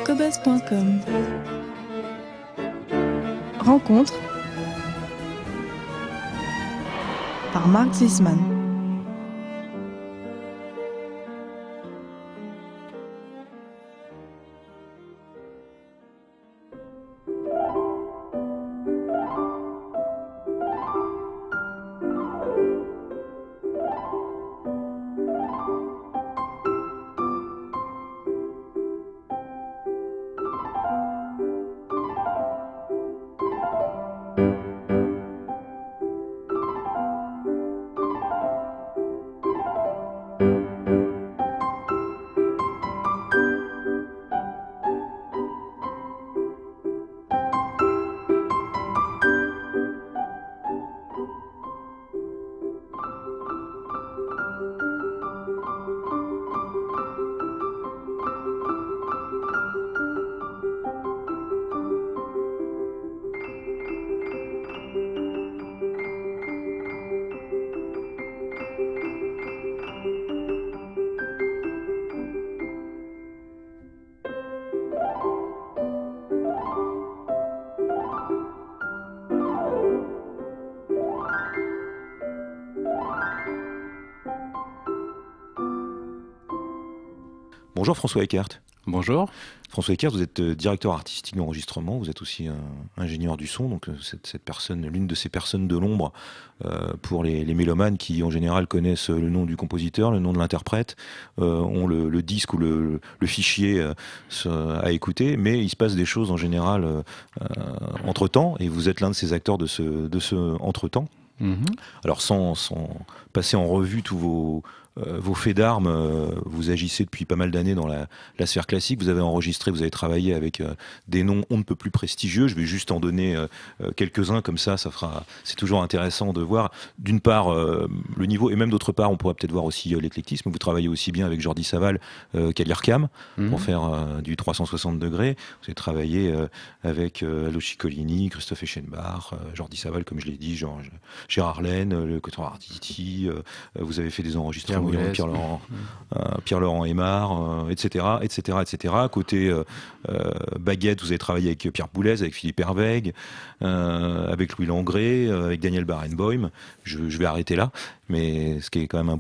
cobuzz.com. Rencontre par Marc Zisman. Bonjour François Eckert. Bonjour. François Eckert, vous êtes directeur artistique d'enregistrement, vous êtes aussi ingénieur du son, donc cette personne, l'une de ces personnes de l'ombre pour les mélomanes qui en général connaissent le nom du compositeur, le nom de l'interprète, ont le disque ou le fichier à écouter, mais il se passe des choses en général entre-temps, et vous êtes l'un de ces acteurs de ce entre-temps. Alors sans passer en revue tous vos faits d'armes, vous agissez depuis pas mal d'années dans la sphère classique, vous avez enregistré, vous avez travaillé avec des noms on ne peut plus prestigieux, je vais juste en donner quelques-uns comme ça, c'est toujours intéressant de voir d'une part le niveau, et même d'autre part on pourrait peut-être voir aussi l'éclectisme. Vous travaillez aussi bien avec Jordi Savall qu'Aliarkham pour faire du 360 degrés, vous avez travaillé avec Aldo Ciccolini, Christophe Eschenbach, Jordi Savall comme je l'ai dit, Gérard Laine, le Quatuor Arditi, vous avez fait des enregistrements Pierre-Laurent Aimard, etc. Côté Baguette, vous avez travaillé avec Pierre Boulez, avec Philippe Hervègue, avec Louis Langrée, avec Daniel Barenboim. Je vais arrêter là, mais ce qui est quand même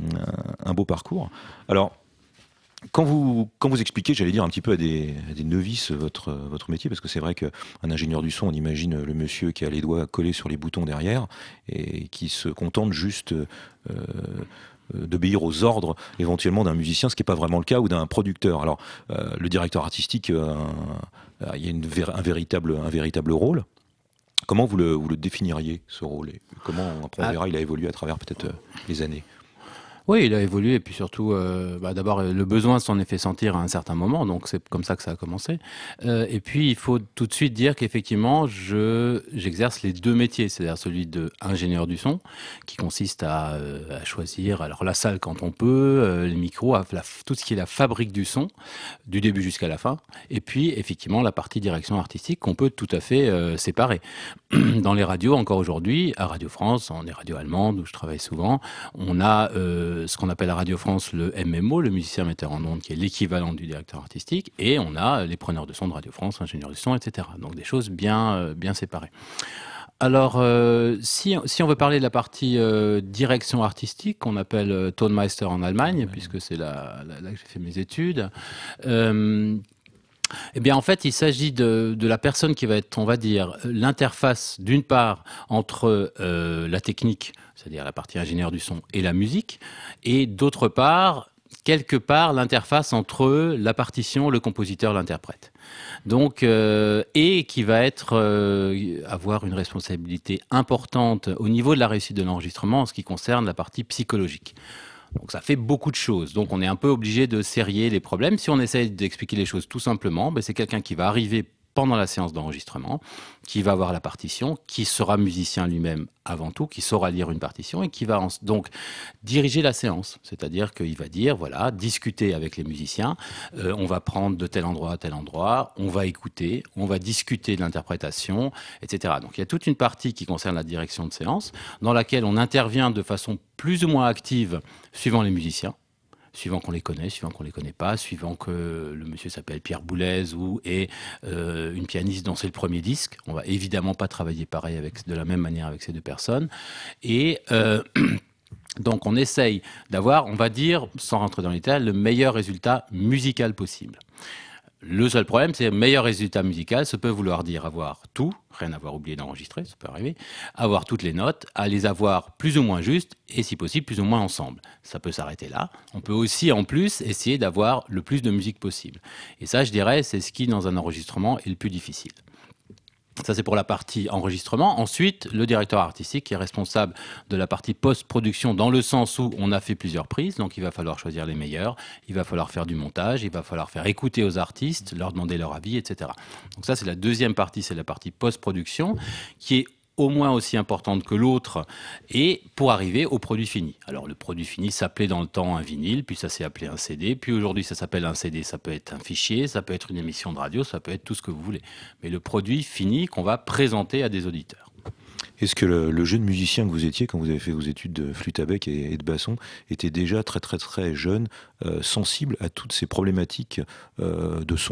un beau parcours. Alors, quand vous expliquez, j'allais dire un petit peu à des novices votre métier, parce que c'est vrai qu'un ingénieur du son, on imagine le monsieur qui a les doigts collés sur les boutons derrière et qui se contente juste d'obéir aux ordres éventuellement d'un musicien, ce qui n'est pas vraiment le cas, ou d'un producteur. Alors le directeur artistique, il y a un véritable rôle. Comment vous le définiriez, ce rôle, et comment après on verra il a évolué à travers peut-être les années? Oui, il a évolué, et puis surtout, d'abord, le besoin s'en est fait sentir à un certain moment, donc c'est comme ça que ça a commencé. Et puis, il faut tout de suite dire qu'effectivement, j'exerce les deux métiers, c'est-à-dire celui d'ingénieur du son, qui consiste à choisir alors la salle quand on peut, les micros, tout ce qui est la fabrique du son, du début jusqu'à la fin, et puis, effectivement, la partie direction artistique qu'on peut tout à fait séparer. Dans les radios, encore aujourd'hui, à Radio France, dans les radios allemandes, où je travaille souvent, on a ce qu'on appelle à Radio France le MMO, le musicien metteur en ondes, qui est l'équivalent du directeur artistique, et on a les preneurs de son de Radio France, ingénieurs du son, etc. Donc des choses bien séparées. Alors, si on veut parler de la partie direction artistique, qu'on appelle Tonmeister en Allemagne, puisque c'est là que j'ai fait mes études, eh bien, en fait, il s'agit de la personne qui va être, on va dire, l'interface, d'une part, entre la technique, c'est-à-dire la partie ingénieur du son, et la musique, et d'autre part, quelque part, l'interface entre la partition, le compositeur, l'interprète. Donc, et qui va avoir une responsabilité importante au niveau de la réussite de l'enregistrement en ce qui concerne la partie psychologique. Donc ça fait beaucoup de choses. Donc on est un peu obligé de serrer les problèmes. Si on essaye d'expliquer les choses tout simplement, c'est quelqu'un qui va arriver pendant la séance d'enregistrement, qui va voir la partition, qui sera musicien lui-même avant tout, qui saura lire une partition et qui va donc diriger la séance. C'est-à-dire qu'il va dire, voilà, discuter avec les musiciens, on va prendre de tel endroit à tel endroit, on va écouter, on va discuter de l'interprétation, etc. Donc il y a toute une partie qui concerne la direction de séance, dans laquelle on intervient de façon plus ou moins active suivant les musiciens. suivant qu'on les connaît, suivant qu'on les connaît pas, suivant que le monsieur s'appelle Pierre Boulez ou est une pianiste dont c'est le premier disque. On va évidemment pas travailler pareil de la même manière avec ces deux personnes. Et donc on essaye d'avoir, on va dire, sans rentrer dans les détails, le meilleur résultat musical possible. Le seul problème, c'est que le meilleur résultat musical, ça peut vouloir dire avoir tout, rien avoir oublié d'enregistrer, ça peut arriver, avoir toutes les notes, à les avoir plus ou moins justes, et si possible, plus ou moins ensemble. Ça peut s'arrêter là. On peut aussi, en plus, essayer d'avoir le plus de musique possible. Et ça, je dirais, c'est ce qui, dans un enregistrement, est le plus difficile. Ça, c'est pour la partie enregistrement. Ensuite, le directeur artistique qui est responsable de la partie post-production dans le sens où on a fait plusieurs prises. Donc, il va falloir choisir les meilleurs. Il va falloir faire du montage. Il va falloir faire écouter aux artistes, leur demander leur avis, etc. Donc ça, c'est la deuxième partie. C'est la partie post-production qui est au moins aussi importante que l'autre, et pour arriver au produit fini. Alors le produit fini s'appelait dans le temps un vinyle, puis ça s'est appelé un CD, puis aujourd'hui ça s'appelle un CD, ça peut être un fichier, ça peut être une émission de radio, ça peut être tout ce que vous voulez. Mais le produit fini qu'on va présenter à des auditeurs. Est-ce que le jeune musicien que vous étiez quand vous avez fait vos études de flûte à bec et de basson était déjà très très très jeune, sensible à toutes ces problématiques de son ?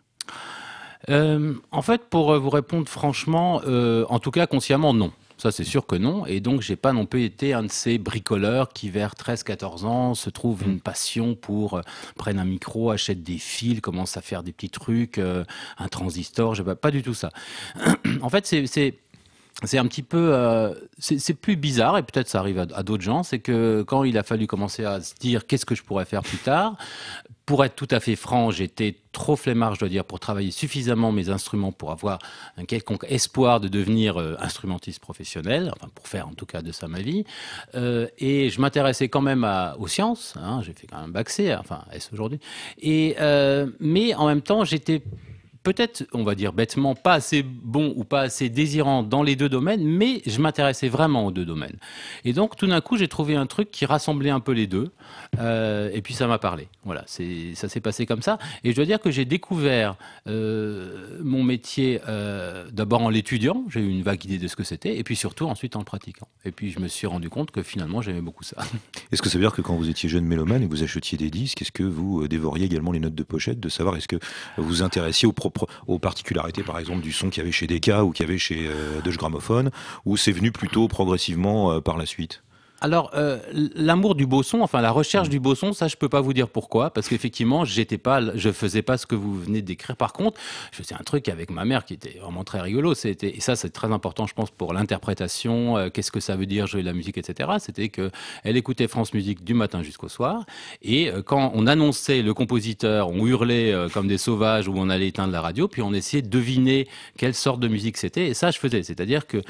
En fait, pour vous répondre franchement, en tout cas consciemment, non. Ça, c'est sûr que non. Et donc, j'ai pas non plus été un de ces bricoleurs qui, vers 13-14 ans, se trouve une passion pour prennent un micro, achètent des fils, commencent à faire des petits trucs, un transistor. Pas du tout ça. En fait, c'est un petit peu, c'est plus bizarre, et peut-être ça arrive à d'autres gens, c'est que quand il a fallu commencer à se dire qu'est-ce que je pourrais faire plus tard, pour être tout à fait franc, j'étais trop flemmard, je dois dire, pour travailler suffisamment mes instruments pour avoir un quelconque espoir de devenir instrumentiste professionnel, enfin pour faire en tout cas de ça ma vie. Et je m'intéressais quand même aux sciences, hein, j'ai fait quand même bac C, enfin S aujourd'hui. Mais en même temps, j'étais peut-être, on va dire bêtement, pas assez bon ou pas assez désirant dans les deux domaines, mais je m'intéressais vraiment aux deux domaines. Et donc, tout d'un coup, j'ai trouvé un truc qui rassemblait un peu les deux, et puis ça m'a parlé. Voilà, ça s'est passé comme ça. Et je dois dire que j'ai découvert mon métier d'abord en l'étudiant, j'ai eu une vague idée de ce que c'était, et puis surtout ensuite en le pratiquant. Et puis je me suis rendu compte que finalement, j'aimais beaucoup ça. Est-ce que ça veut dire que quand vous étiez jeune mélomane et que vous achetiez des disques, est-ce que vous dévoriez également les notes de pochette, de savoir est-ce que vous vous intéressiez aux particularités, par exemple, du son qu'il y avait chez Decca ou qu'il y avait chez Deutsche Grammophon, ou c'est venu plutôt progressivement par la suite ? Alors, l'amour du beau son, enfin la recherche du beau son, ça je peux pas vous dire pourquoi, parce qu'effectivement je faisais pas ce que vous venez de décrire. Par contre, je faisais un truc avec ma mère qui était vraiment très rigolo. Et ça c'est très important, je pense, pour l'interprétation. Qu'est-ce que ça veut dire jouer de la musique, etc. C'était que elle écoutait France Musique du matin jusqu'au soir, et quand on annonçait le compositeur, on hurlait comme des sauvages ou on allait éteindre la radio, puis on essayait de deviner quelle sorte de musique c'était. Et ça je faisais, c'est-à-dire que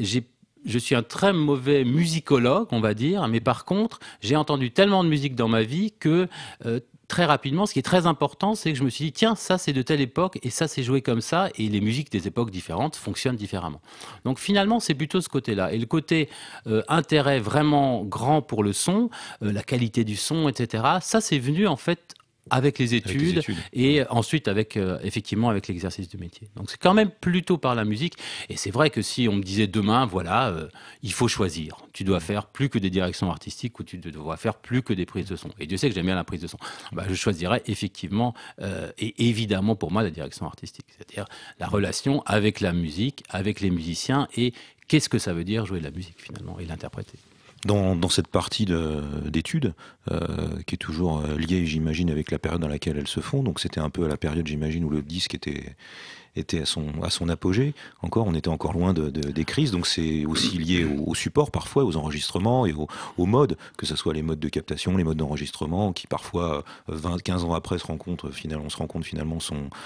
je suis un très mauvais musicologue, on va dire, mais par contre, j'ai entendu tellement de musique dans ma vie que très rapidement, ce qui est très important, c'est que je me suis dit, tiens, ça c'est de telle époque et ça c'est joué comme ça, et les musiques des époques différentes fonctionnent différemment. Donc finalement, c'est plutôt ce côté-là. Et le côté intérêt vraiment grand pour le son, la qualité du son, etc., ça c'est venu en fait avec les études et ensuite effectivement avec l'exercice du métier. Donc c'est quand même plutôt par la musique. Et c'est vrai que si on me disait demain, voilà, il faut choisir. Tu dois faire plus que des directions artistiques ou tu dois faire plus que des prises de son. Et Dieu sait que j'aime bien la prise de son. Je choisirais effectivement et évidemment pour moi la direction artistique. C'est-à-dire la relation avec la musique, avec les musiciens et qu'est-ce que ça veut dire jouer de la musique finalement et l'interpréter. Dans cette partie d'études, qui est toujours liée, j'imagine, avec la période dans laquelle elles se font, donc c'était un peu à la période, j'imagine, où le disque était à son apogée. Encore, on était encore loin des crises, donc c'est aussi lié au support parfois, aux enregistrements et aux modes, que ce soit les modes de captation, les modes d'enregistrement, qui parfois 20-15 ans après on se rend compte finalement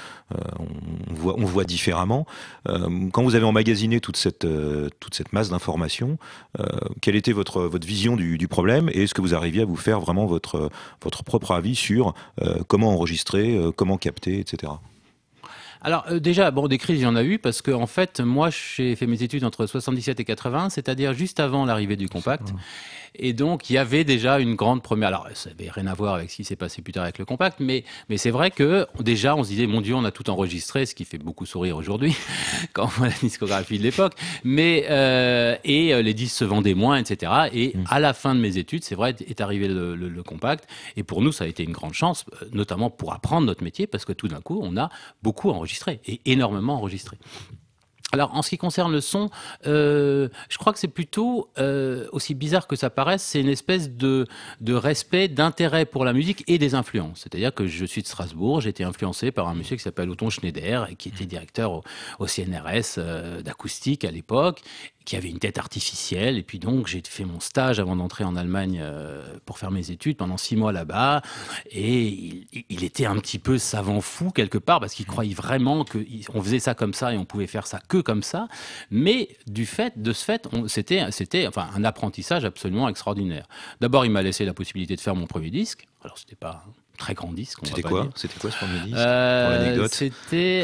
on voit différemment. Quand vous avez emmagasiné toute cette masse d'informations, quelle était votre vision du problème, et est-ce que vous arriviez à vous faire vraiment votre propre avis sur comment enregistrer, comment capter, etc. Alors déjà, bon, des crises, il y en a eu parce que en fait, moi, j'ai fait mes études entre 77 et 80, c'est-à-dire juste avant l'arrivée du compact. Et donc, il y avait déjà une grande première. Alors, ça n'avait rien à voir avec ce qui s'est passé plus tard avec le compact, mais c'est vrai que déjà, on se disait, mon Dieu, on a tout enregistré, ce qui fait beaucoup sourire aujourd'hui quand on voit la discographie de l'époque. Mais les disques se vendaient moins, etc. Et à la fin de mes études, c'est vrai, est arrivé le compact. Et pour nous, ça a été une grande chance, notamment pour apprendre notre métier, parce que tout d'un coup, on a beaucoup enregistré et énormément enregistré. Alors, en ce qui concerne le son, je crois que c'est plutôt, aussi bizarre que ça paraisse, c'est une espèce de respect, d'intérêt pour la musique et des influences. C'est-à-dire que je suis de Strasbourg, j'ai été influencé par un monsieur qui s'appelle Othon Schneider, et qui était directeur au CNRS d'acoustique à l'époque, qui avait une tête artificielle. Et puis donc, j'ai fait mon stage avant d'entrer en Allemagne pour faire mes études pendant 6 mois là-bas. Et il était un petit peu savant fou quelque part, parce qu'il croyait vraiment qu'on faisait ça comme ça et on pouvait faire ça que comme ça. Mais de ce fait, c'était enfin, un apprentissage absolument extraordinaire. D'abord, il m'a laissé la possibilité de faire mon premier disque. Alors, c'était pas un très grand disque. C'était quoi ce premier disque, pour l'anecdote? C'était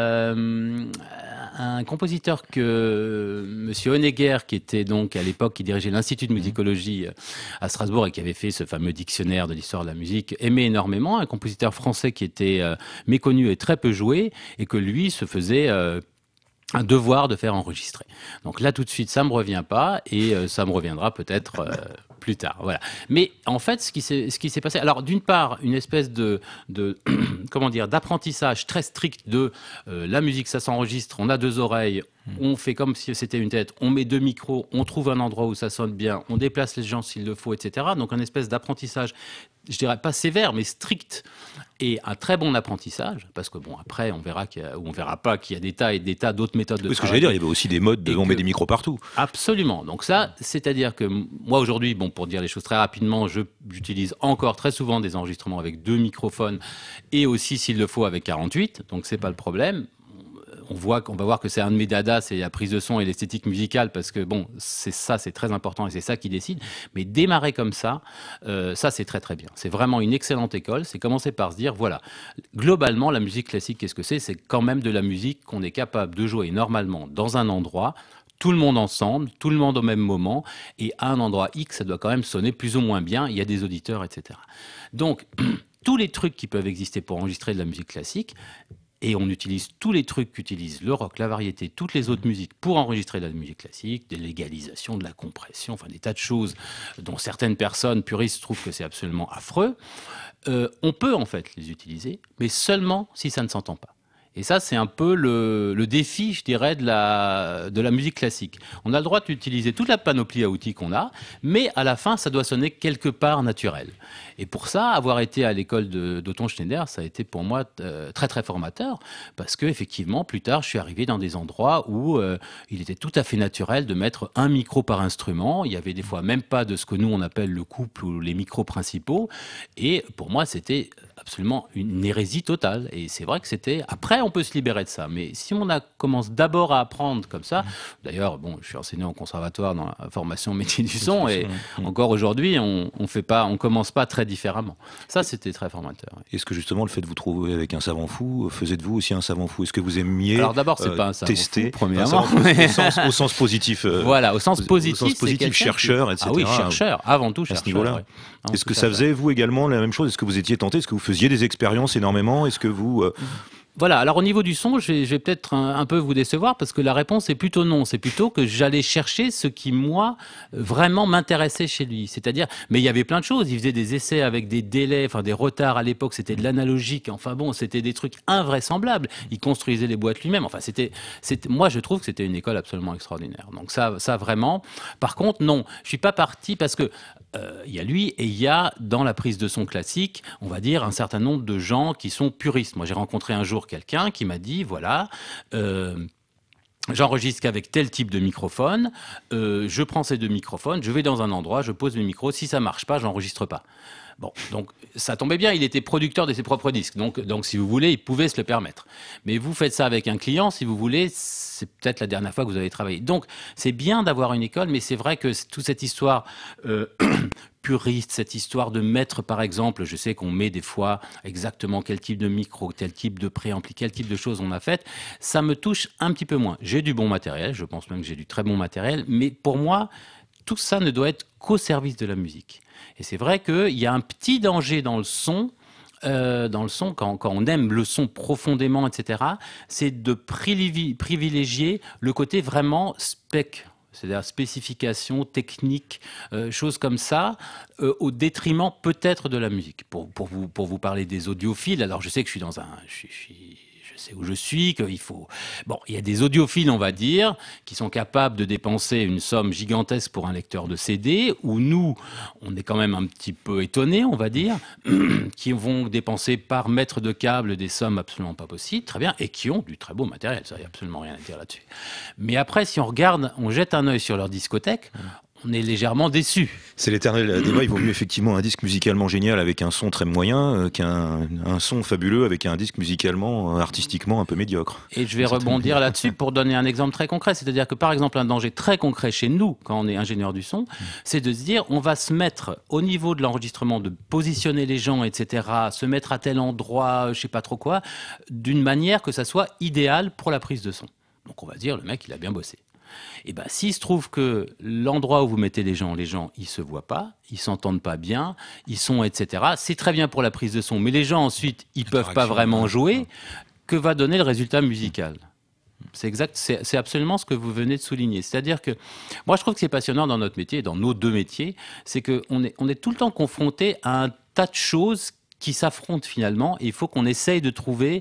un compositeur que Monsieur Honegger, qui était donc à l'époque, qui dirigeait l'Institut de musicologie à Strasbourg et qui avait fait ce fameux dictionnaire de l'histoire de la musique, aimait énormément. Un compositeur français qui était méconnu et très peu joué, et que lui se faisait un devoir de faire enregistrer. Donc là, tout de suite, ça me revient pas, et ça me reviendra peut-être plus tard. Voilà. Mais en fait, ce qui s'est passé, alors d'une part, une espèce de comment dire, d'apprentissage très strict de la musique, ça s'enregistre, on a 2 oreilles, on fait comme si c'était une tête, on met 2 micros, on trouve un endroit où ça sonne bien, on déplace les gens s'il le faut, etc. Donc une espèce d'apprentissage, je dirais pas sévère, mais strict, et un très bon apprentissage, parce que bon, après, on verra on verra pas qu'il y a des tas et des tas d'autres méthodes de travail. Ce que j'allais dire, il y avait aussi des modes de on met des micros partout. Absolument. Donc ça, c'est-à-dire que moi aujourd'hui, bon, pour dire les choses très rapidement, j'utilise encore très souvent des enregistrements avec 2 microphones, et aussi, s'il le faut, avec 48. Donc c'est pas le problème. On va voir que c'est un de mes dadas, c'est la prise de son et l'esthétique musicale, parce que bon, c'est très important et c'est ça qui décide. Mais démarrer comme ça, ça c'est très très bien. C'est vraiment une excellente école. C'est commencer par se dire, voilà, globalement, la musique classique, qu'est-ce que c'est? C'est quand même de la musique qu'on est capable de jouer normalement dans un endroit, tout le monde ensemble, tout le monde au même moment, et à un endroit X, ça doit quand même sonner plus ou moins bien, il y a des auditeurs, etc. Donc, tous les trucs qui peuvent exister pour enregistrer de la musique classique, et on utilise tous les trucs qu'utilise le rock, la variété, toutes les autres musiques pour enregistrer de la musique classique, de l'égalisation, de la compression, enfin des tas de choses dont certaines personnes puristes trouvent que c'est absolument affreux. On peut en fait les utiliser, mais seulement si ça ne s'entend pas. Et ça, c'est un peu le défi, je dirais, de la musique classique. On a le droit d'utiliser toute la panoplie à outils qu'on a, mais à la fin, ça doit sonner quelque part naturel. Et pour ça, avoir été à l'école d'Othon Schneider, ça a été pour moi très très formateur, parce que effectivement, plus tard, je suis arrivé dans des endroits où il était tout à fait naturel de mettre un micro par instrument. Il y avait des fois même pas de ce que nous on appelle le couple ou les micros principaux. Et pour moi, c'était absolument une hérésie totale. Et c'est vrai que c'était... Après, on peut se libérer de ça. Mais si on commence d'abord à apprendre comme ça... D'ailleurs, bon, je suis enseignant au conservatoire dans la formation métier du son. Et encore aujourd'hui, on commence pas très différemment. Ça, c'était très formateur. Oui. Est-ce que justement, le fait de vous trouver avec un savant fou, faisait de vous aussi un savant fou? Est-ce que vous aimiez Alors d'abord, c'est pas un savant tester, fou, premièrement. Au sens positif. Voilà, au sens positif. Au sens positif, chercheur, etc. Ah oui, chercheur, avant tout chercheur. À ce niveau-là. Ouais. Est-ce que ça faisait, vous également, la même chose? Est-ce que vous étiez tenté? Est-ce que vous faisiez des expériences énormément? Est-ce que vous... Voilà, alors au niveau du son, je vais peut-être un peu vous décevoir, parce que la réponse est plutôt non. C'est plutôt que j'allais chercher ce qui, moi, vraiment m'intéressait chez lui. C'est-à-dire, mais il y avait plein de choses. Il faisait des essais avec des délais, enfin des retards à l'époque, c'était de l'analogique. Enfin bon, c'était des trucs invraisemblables. Il construisait les boîtes lui-même. Enfin, moi, je trouve que c'était une école absolument extraordinaire. Donc ça vraiment. Par contre, non, je suis pas parti parce que il y a lui et il y a dans la prise de son classique, on va dire, un certain nombre de gens qui sont puristes. Moi, j'ai rencontré un jour quelqu'un qui m'a dit, voilà, j'enregistre qu'avec tel type de microphone, je prends ces 2 microphones, je vais dans un endroit, je pose mes micros, si ça marche pas, j'enregistre pas. Bon, donc ça tombait bien, il était producteur de ses propres disques. Donc si vous voulez, il pouvait se le permettre. Mais vous faites ça avec un client, si vous voulez, c'est peut-être la dernière fois que vous avez travaillé. Donc c'est bien d'avoir une école, mais c'est vrai que toute cette histoire puriste, cette histoire de mettre, par exemple, je sais qu'on met des fois exactement quel type de micro, tel type de préampli, quel type de choses on a fait, ça me touche un petit peu moins. J'ai du bon matériel, je pense même que j'ai du très bon matériel, mais pour moi, tout ça ne doit être qu'au service de la musique. Et c'est vrai qu'il y a un petit danger dans le son, quand on aime le son profondément, etc., c'est de privilégier le côté vraiment c'est-à-dire spécification, technique, choses comme ça, au détriment peut-être de la musique. Pour vous parler des audiophiles, alors je sais que je sais où je suis, qu'il faut... Bon, il y a des audiophiles, on va dire, qui sont capables de dépenser une somme gigantesque pour un lecteur de CD, où nous, on est quand même un petit peu étonnés, on va dire, qui vont dépenser par mètre de câble des sommes absolument pas possibles, très bien, et qui ont du très beau matériel, ça, il n'y a absolument rien à dire là-dessus. Mais après, si on regarde, on jette un œil sur leur discothèque, on est légèrement déçu. C'est l'éternel débat. Il vaut mieux effectivement un disque musicalement génial avec un son très moyen qu'un son fabuleux avec un disque musicalement, artistiquement un peu médiocre. Et je vais rebondir là-dessus pour donner un exemple très concret. C'est-à-dire que par exemple, un danger très concret chez nous, quand on est ingénieur du son, c'est de se dire, on va se mettre au niveau de l'enregistrement, de positionner les gens, etc., se mettre à tel endroit, je sais pas trop quoi, d'une manière que ça soit idéal pour la prise de son. Donc on va se dire, le mec, il a bien bossé. Et ben, s'il se trouve que l'endroit où vous mettez les gens, ils se voient pas, ils s'entendent pas bien, ils sont, etc. C'est très bien pour la prise de son, mais les gens ensuite, ils peuvent pas vraiment jouer. Que va donner le résultat musical ? C'est exact, c'est absolument ce que vous venez de souligner. C'est-à-dire que moi, je trouve que c'est passionnant dans notre métier, dans nos deux métiers, c'est qu'on est tout le temps confronté à un tas de choses qui s'affrontent finalement, et il faut qu'on essaye de trouver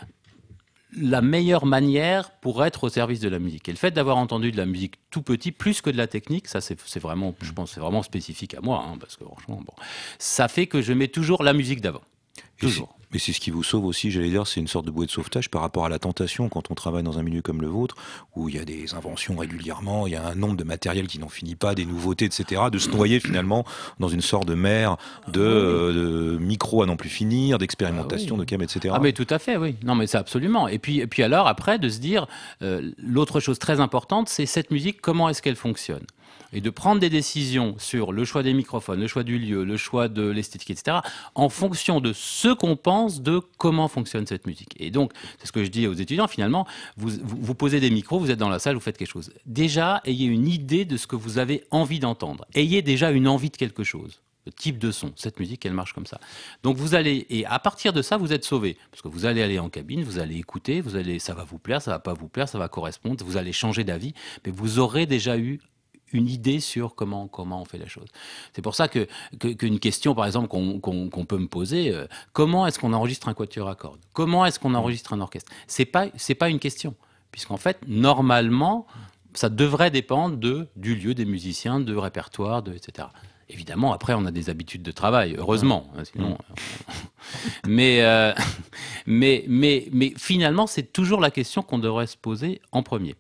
la meilleure manière pour être au service de la musique. Et le fait d'avoir entendu de la musique tout petit, plus que de la technique, ça c'est vraiment, je pense, c'est vraiment spécifique à moi, hein, parce que franchement, bon, ça fait que je mets toujours la musique d'avant. Toujours. Mais c'est ce qui vous sauve aussi, j'allais dire, c'est une sorte de bouée de sauvetage par rapport à la tentation quand on travaille dans un milieu comme le vôtre, où il y a des inventions régulièrement, il y a un nombre de matériel qui n'en finit pas, des nouveautés, etc., de se noyer finalement dans une sorte de mer de micro à n'en plus finir, d'expérimentation, de cam, etc. Ah mais tout à fait, oui. Non mais c'est absolument. Et puis alors après, de se dire, l'autre chose très importante, c'est cette musique, comment est-ce qu'elle fonctionne ? Et de prendre des décisions sur le choix des microphones, le choix du lieu, le choix de l'esthétique, etc., en fonction de ce qu'on pense de comment fonctionne cette musique. Et donc, c'est ce que je dis aux étudiants, finalement, vous posez des micros, vous êtes dans la salle, vous faites quelque chose. Déjà, ayez une idée de ce que vous avez envie d'entendre. Ayez déjà une envie de quelque chose. Le type de son, cette musique, elle marche comme ça. Donc vous allez, et à partir de ça, vous êtes sauvé. Parce que vous allez aller en cabine, vous allez écouter, ça va vous plaire, ça va pas vous plaire, ça va correspondre, vous allez changer d'avis, mais vous aurez déjà eu une idée sur comment on fait la chose. C'est pour ça qu'une question, par exemple, qu'on peut me poser, comment est-ce qu'on enregistre un quatuor à cordes ? Comment est-ce qu'on enregistre un orchestre ? C'est pas une question, puisqu'en fait, normalement, ça devrait dépendre du lieu, des musiciens, de répertoire, etc. Évidemment, après, on a des habitudes de travail, heureusement. Hein, sinon, mais finalement, c'est toujours la question qu'on devrait se poser en premier.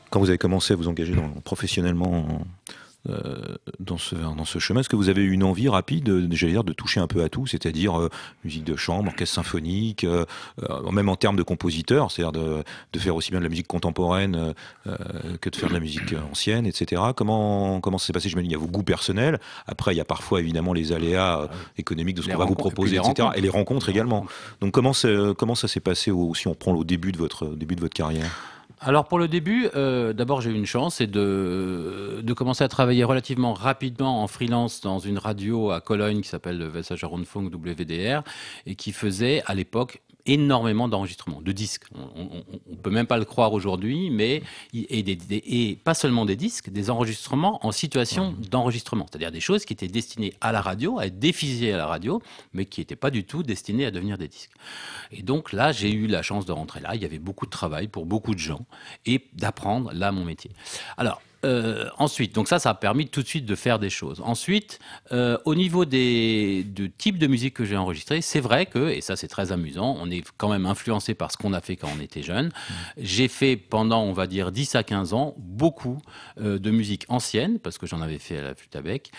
Quand vous avez commencé à vous engager professionnellement dans ce chemin, est-ce que vous avez eu une envie rapide, j'allais dire, de toucher un peu à tout, c'est-à-dire musique de chambre, orchestre symphonique, même en termes de compositeur, c'est-à-dire de faire aussi bien de la musique contemporaine que de faire de la musique ancienne, etc. Comment ça s'est passé? J'imagine il y a vos goûts personnels, après il y a parfois évidemment les aléas économiques de ce qu'on va vous proposer, etc. Et les rencontres également. Donc comment ça s'est passé si on prend au début de votre carrière? Alors pour le début, d'abord j'ai eu une chance, c'est de commencer à travailler relativement rapidement en freelance dans une radio à Cologne qui s'appelle le Westdeutscher Rundfunk WDR et qui faisait à l'époque énormément d'enregistrements, de disques. On peut même pas le croire aujourd'hui, mais et pas seulement des disques, des enregistrements en situation d'enregistrement, c'est-à-dire des choses qui étaient destinées à la radio, à être diffusées à la radio, mais qui n'étaient pas du tout destinées à devenir des disques. Et donc là, j'ai eu la chance de rentrer là. Il y avait beaucoup de travail pour beaucoup de gens et d'apprendre là mon métier. Alors, ensuite, donc ça a permis tout de suite de faire des choses. Ensuite, au niveau de types de musique que j'ai enregistré, c'est vrai que, et ça c'est très amusant, on est quand même influencé par ce qu'on a fait quand on était jeune. J'ai fait pendant, on va dire, 10 à 15 ans, beaucoup de musique ancienne, parce que j'en avais fait à la flûte à bec,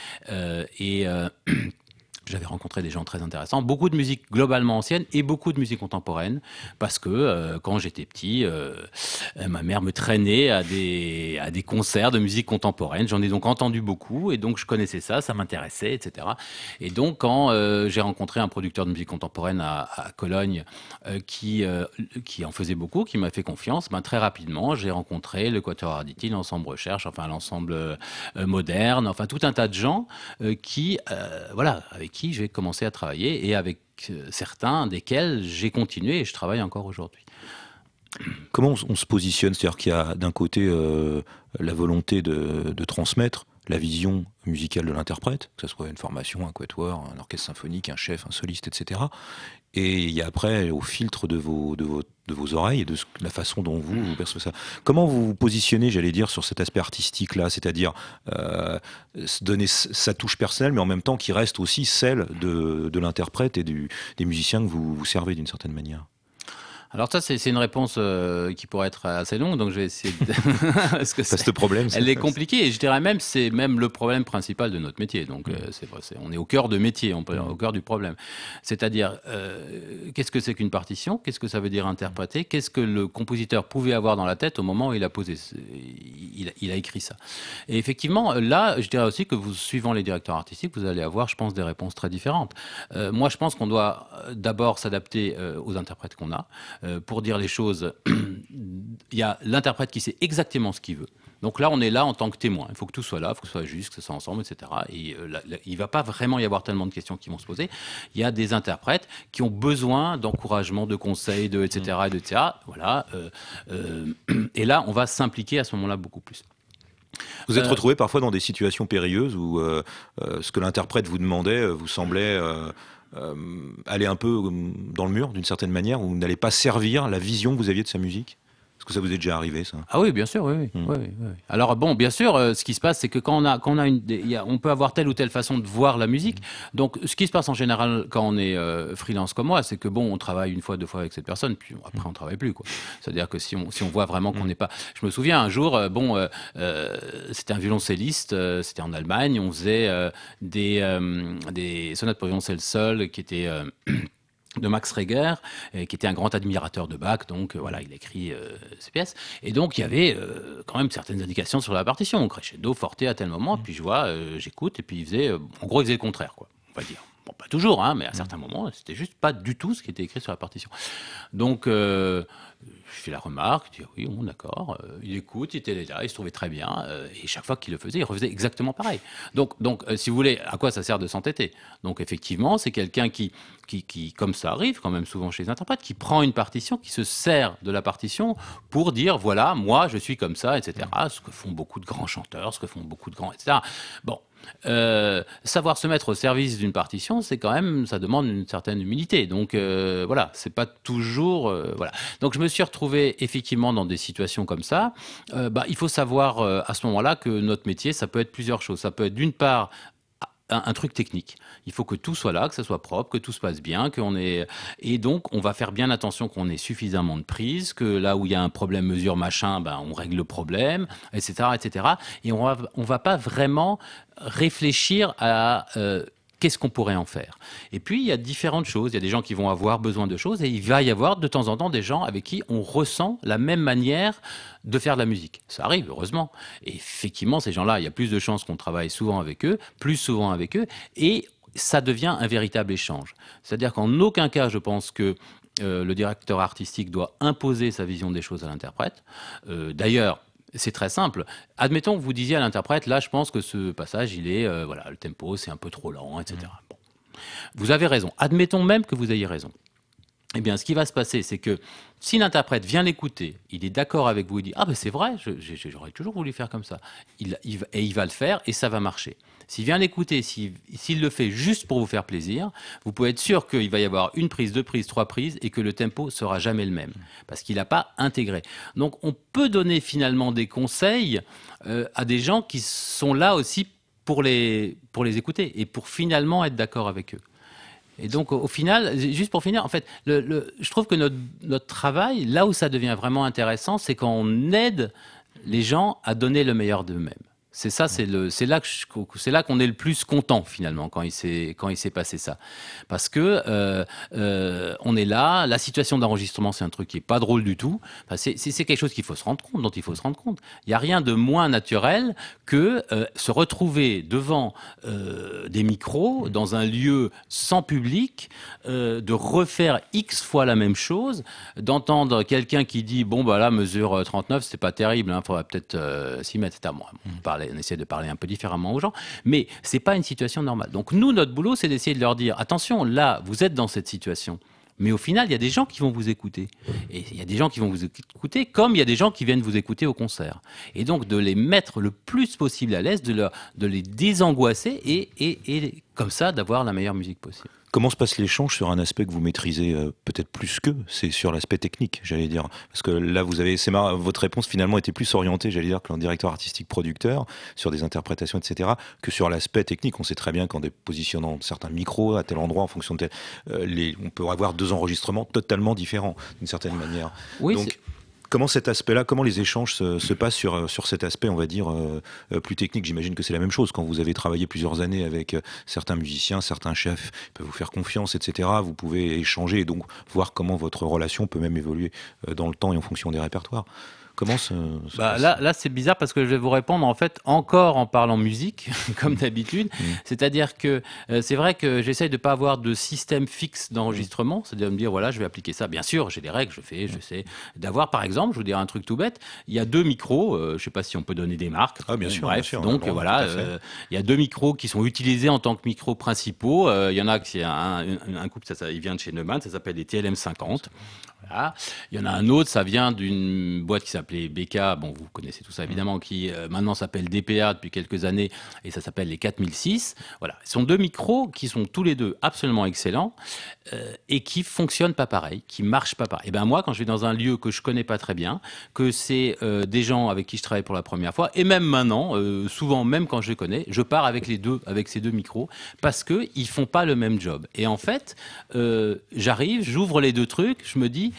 j'avais rencontré des gens très intéressants, beaucoup de musique globalement ancienne et beaucoup de musique contemporaine, parce que quand j'étais petit, ma mère me traînait à des concerts de musique contemporaine. J'en ai donc entendu beaucoup et donc je connaissais ça, ça m'intéressait, etc. Et donc quand j'ai rencontré un producteur de musique contemporaine à Cologne qui en faisait beaucoup, qui m'a fait confiance, très rapidement j'ai rencontré le Quatuor Arditi, l'ensemble Recherche, enfin l'ensemble moderne, enfin tout un tas de gens avec qui j'ai commencé à travailler et avec certains desquels j'ai continué et je travaille encore aujourd'hui. Comment on se positionne? C'est-à-dire qu'il y a d'un côté la volonté de transmettre la vision musicale de l'interprète, que ce soit une formation, un quatuor, un orchestre symphonique, un chef, un soliste, etc. Et il y a après au filtre de vos oreilles et de la façon dont vous percevez ça. Comment vous vous positionnez, j'allais dire, sur cet aspect artistique-là, c'est-à-dire donner sa touche personnelle, mais en même temps qui reste aussi celle de l'interprète et des musiciens que vous servez d'une certaine manière? Alors ça, c'est une réponse qui pourrait être assez longue, donc je vais essayer de... Parce que c'est le problème. Elle est compliquée, et je dirais même c'est même le problème principal de notre métier. Donc on est au cœur de métier, on peut au cœur du problème. C'est-à-dire, qu'est-ce que c'est qu'une partition? Qu'est-ce que ça veut dire interpréter? Qu'est-ce que le compositeur pouvait avoir dans la tête au moment où il a posé, il a écrit ça? Et effectivement, là, je dirais aussi que suivant les directeurs artistiques, vous allez avoir, je pense, des réponses très différentes. Moi, je pense qu'on doit d'abord s'adapter aux interprètes qu'on a. Pour dire les choses, il y a l'interprète qui sait exactement ce qu'il veut. Donc là, on est là en tant que témoin. Il faut que tout soit là, il faut que ce soit juste, que ce soit ensemble, etc. Et il ne va pas vraiment y avoir tellement de questions qui vont se poser. Il y a des interprètes qui ont besoin d'encouragement, de conseils, etc. Voilà. Et là, on va s'impliquer à ce moment-là beaucoup plus. Vous êtes retrouvé parfois dans des situations périlleuses où ce que l'interprète vous demandait vous semblait... aller un peu dans le mur d'une certaine manière, où vous n'allez pas servir la vision que vous aviez de sa musique? Est-ce que ça vous est déjà arrivé, ça? Ah oui, bien sûr, oui. Alors bon, bien sûr, ce qui se passe, c'est que quand on peut avoir telle ou telle façon de voir la musique. Donc, ce qui se passe en général quand on est freelance comme moi, c'est que bon, on travaille une fois, deux fois avec cette personne, puis après on travaille plus, quoi. C'est-à-dire que si on voit vraiment qu'on n'est pas. Je me souviens un jour, c'était un violoncelliste, c'était en Allemagne, on faisait des sonates pour violoncelle seul qui étaient de Max Reger, qui était un grand admirateur de Bach, donc voilà, il a écrit ces pièces. Et donc il y avait quand même certaines indications sur la partition, crescendo, forte à tel moment, puis je vois, j'écoute, et puis il faisait, en gros il faisait le contraire, quoi, on va dire. Bon, pas toujours, mais à certains moments, c'était juste pas du tout ce qui était écrit sur la partition. Donc je fais la remarque, je dis oui, bon, d'accord, il écoute, il était là, il se trouvait très bien, et chaque fois qu'il le faisait, il refaisait exactement pareil. Donc si vous voulez, à quoi ça sert de s'entêter? Donc effectivement, c'est quelqu'un qui, comme ça arrive quand même souvent chez les interprètes, qui prend une partition, qui se sert de la partition pour dire, voilà, moi je suis comme ça, etc. Ce que font beaucoup de grands chanteurs, ce que font beaucoup de grands, etc. Bon. Savoir se mettre au service d'une partition, c'est quand même, ça demande une certaine humilité. Donc voilà, c'est pas toujours voilà. Donc je me suis retrouvé effectivement dans des situations comme ça. Il faut savoir à ce moment-là que notre métier, ça peut être plusieurs choses. Ça peut être d'une part un truc technique. Il faut que tout soit là, que ça soit propre, que tout se passe bien, et donc on va faire bien attention qu'on ait suffisamment de prises, que là où il y a un problème mesure machin, on règle le problème, etc., etc. Et on va pas vraiment réfléchir à qu'est-ce qu'on pourrait en faire. Et puis, il y a différentes choses. Il y a des gens qui vont avoir besoin de choses et il va y avoir de temps en temps des gens avec qui on ressent la même manière de faire de la musique. Ça arrive, heureusement. Et effectivement, ces gens-là, il y a plus de chances qu'on travaille souvent avec eux, plus souvent avec eux, et ça devient un véritable échange. C'est-à-dire qu'en aucun cas, je pense que le directeur artistique doit imposer sa vision des choses à l'interprète. D'ailleurs, c'est très simple. Admettons que vous disiez à l'interprète, là, je pense que ce passage, le tempo, c'est un peu trop lent, etc. Bon. Vous avez raison. Admettons même que vous ayez raison. Eh bien, ce qui va se passer, c'est que si l'interprète vient l'écouter, il est d'accord avec vous, il dit « Ah ben c'est vrai, j'aurais toujours voulu faire comme ça ». Il va le faire et ça va marcher. S'il vient l'écouter, s'il le fait juste pour vous faire plaisir, vous pouvez être sûr qu'il va y avoir une prise, deux prises, trois prises et que le tempo sera jamais le même parce qu'il n'a pas intégré. Donc on peut donner finalement des conseils à des gens qui sont là aussi pour les écouter et pour finalement être d'accord avec eux. Et donc, au final, juste pour finir, en fait, je trouve que notre travail, là où ça devient vraiment intéressant, c'est quand on aide les gens à donner le meilleur d'eux-mêmes. C'est ça, c'est là qu'on est le plus content finalement quand il s'est passé ça, parce que on est là. La situation d'enregistrement, c'est un truc qui est pas drôle du tout. Enfin, c'est quelque chose qu'il faut se rendre compte, dont il faut se rendre compte. Il y a rien de moins naturel que se retrouver devant des micros dans un lieu sans public, de refaire X fois la même chose, d'entendre quelqu'un qui dit bon bah là mesure 39, c'est pas terrible, faudrait peut-être s'y mettre. On essaie de parler un peu différemment aux gens, mais c'est pas une situation normale. Donc nous, notre boulot, c'est d'essayer de leur dire attention, là, vous êtes dans cette situation. Mais au final, il y a des gens qui vont vous écouter. Et il y a des gens qui vont vous écouter comme il y a des gens qui viennent vous écouter au concert. Et donc, de les mettre le plus possible à l'aise, de les désangoisser et comme ça, d'avoir la meilleure musique possible. Comment se passe l'échange sur un aspect que vous maîtrisez peut-être plus qu'eux? C'est sur l'aspect technique, j'allais dire. Parce que là, votre réponse finalement était plus orientée, j'allais dire, que le directeur artistique producteur, sur des interprétations, etc., que sur l'aspect technique. On sait très bien qu'en positionnant certains micros à tel endroit, en fonction de on peut avoir deux enregistrements totalement différents, d'une certaine manière. Oui, donc, comment cet aspect-là, comment les échanges se passent sur cet aspect, on va dire, plus technique? J'imagine que c'est la même chose. Quand vous avez travaillé plusieurs années avec certains musiciens, certains chefs, ils peuvent vous faire confiance, etc. Vous pouvez échanger et donc voir comment votre relation peut même évoluer dans le temps et en fonction des répertoires. Comment se passe? Là, c'est bizarre parce que je vais vous répondre en fait encore en parlant musique, comme d'habitude. C'est-à-dire que c'est vrai que j'essaye de ne pas avoir de système fixe d'enregistrement, c'est-à-dire de me dire voilà, je vais appliquer ça. Bien sûr, j'ai des règles, je sais. D'avoir par exemple, je vous dirais un truc tout bête, il y a deux micros, je ne sais pas si on peut donner des marques. Ah, bien sûr, bref, bien sûr, donc voilà, il y a deux micros qui sont utilisés en tant que micros principaux. Il y en a qui un couple, il vient de chez Neumann, ça s'appelle des TLM50. Voilà. Il y en a un autre, ça vient d'une boîte qui s'appelait BK, bon vous connaissez tout ça évidemment, qui maintenant s'appelle DPA depuis quelques années et ça s'appelle les 4006. Voilà, ce sont deux micros qui sont tous les deux absolument excellents et qui fonctionnent pas pareil, qui marchent pas pareil. Et ben moi, quand je vais dans un lieu que je connais pas très bien, que c'est des gens avec qui je travaille pour la première fois, et même maintenant, souvent même quand je les connais, je pars avec ces deux micros parce que ils font pas le même job. Et en fait, j'arrive, j'ouvre les deux trucs, je me dis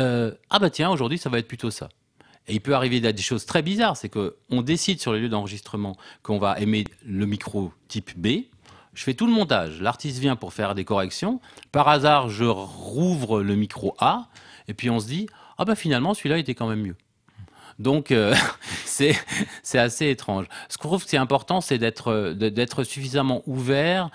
ah bah tiens, aujourd'hui ça va être plutôt ça. Et il peut arriver des choses très bizarres, c'est qu'on décide sur les lieux d'enregistrement qu'on va aimer le micro type B. Je fais tout le montage, l'artiste vient pour faire des corrections. Par hasard, je rouvre le micro A, et puis on se dit ah bah finalement celui-là était quand même mieux. Donc c'est assez étrange. Ce qu'on trouve que c'est important, c'est d'être suffisamment ouvert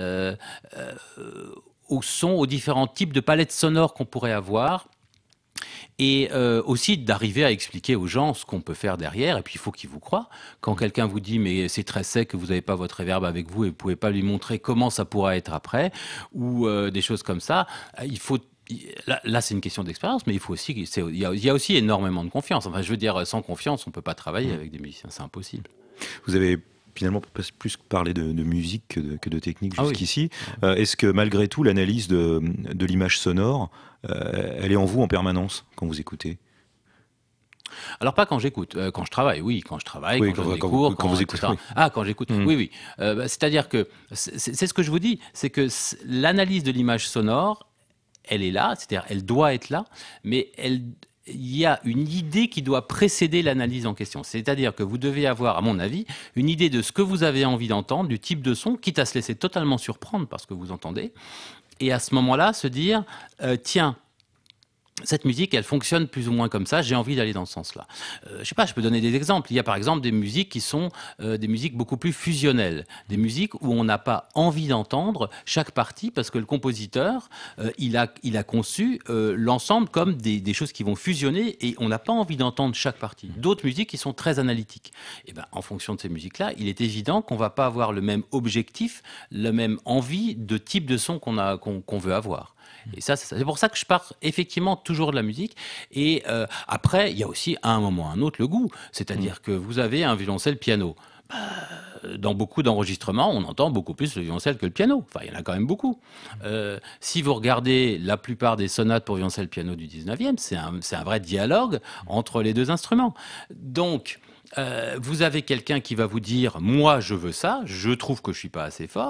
au son, aux différents types de palettes sonores qu'on pourrait avoir. Et aussi d'arriver à expliquer aux gens ce qu'on peut faire derrière. Et puis, il faut qu'ils vous croient. Quand quelqu'un vous dit « mais c'est très sec, que vous n'avez pas votre reverb avec vous et vous ne pouvez pas lui montrer comment ça pourra être après » ou des choses comme ça, il faut... Là, c'est une question d'expérience, mais il faut aussi... Il y a aussi énormément de confiance. Enfin, je veux dire, sans confiance, on ne peut pas travailler avec des musiciens. C'est impossible. Vous avez finalement plus parlé de musique que de technique jusqu'ici. Oui. Est-ce que malgré tout, l'analyse de l'image sonore, elle est en vous en permanence quand vous écoutez ? Alors pas quand j'écoute, quand je travaille, oui, quand je travaille, Oui, quand je donne des cours, quand vous écoutez, etc. oui. Ah, quand j'écoute, oui. C'est-à-dire que c'est ce que je vous dis, c'est que l'analyse de l'image sonore, elle est là, c'est-à-dire elle doit être là, mais il y a une idée qui doit précéder l'analyse en question. C'est-à-dire que vous devez avoir, à mon avis, une idée de ce que vous avez envie d'entendre, du type de son, quitte à se laisser totalement surprendre par ce que vous entendez, et à ce moment-là, se dire, tiens, cette musique, elle fonctionne plus ou moins comme ça, j'ai envie d'aller dans ce sens-là. Je sais pas, je peux donner des exemples. Il y a par exemple des musiques qui sont des musiques beaucoup plus fusionnelles, des musiques où on n'a pas envie d'entendre chaque partie parce que le compositeur, il a conçu l'ensemble comme des choses qui vont fusionner et on n'a pas envie d'entendre chaque partie. D'autres musiques qui sont très analytiques. Et ben, en fonction de ces musiques-là, il est évident qu'on va pas avoir le même objectif, la même envie de type de son qu'on veut avoir. Et ça, c'est pour ça que je pars effectivement toujours de la musique. Et après, il y a aussi à un moment ou à un autre le goût. C'est-à-dire que vous avez un violoncelle piano. Dans beaucoup d'enregistrements, on entend beaucoup plus le violoncelle que le piano. Enfin, il y en a quand même beaucoup. Si vous regardez la plupart des sonates pour violoncelle piano du 19e, c'est un vrai dialogue entre les deux instruments. Donc, vous avez quelqu'un qui va vous dire « Moi, je veux ça, je trouve que je ne suis pas assez fort. »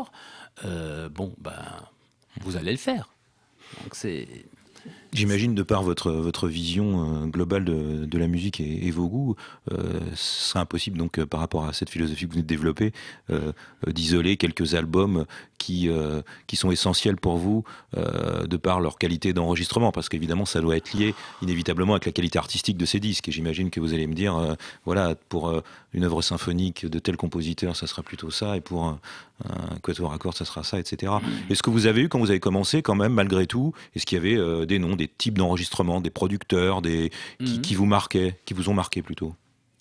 Vous allez le faire. Donc J'imagine, de par votre vision globale de la musique et vos goûts, ce serait impossible, donc, par rapport à cette philosophie que vous venez de développer, d'isoler quelques albums qui sont essentiels pour vous, de par leur qualité d'enregistrement, parce qu'évidemment, ça doit être lié inévitablement avec la qualité artistique de ces disques. Et j'imagine que vous allez me dire, voilà, pour une œuvre symphonique de tel compositeur, ça sera plutôt ça, et pour un quatuor à cordes, ça sera ça, etc. Est-ce que vous avez eu, quand vous avez commencé, quand même, malgré tout, est-ce qu'il y avait des noms, des types d'enregistrements, des producteurs, qui vous marquaient, qui vous ont marqué plutôt?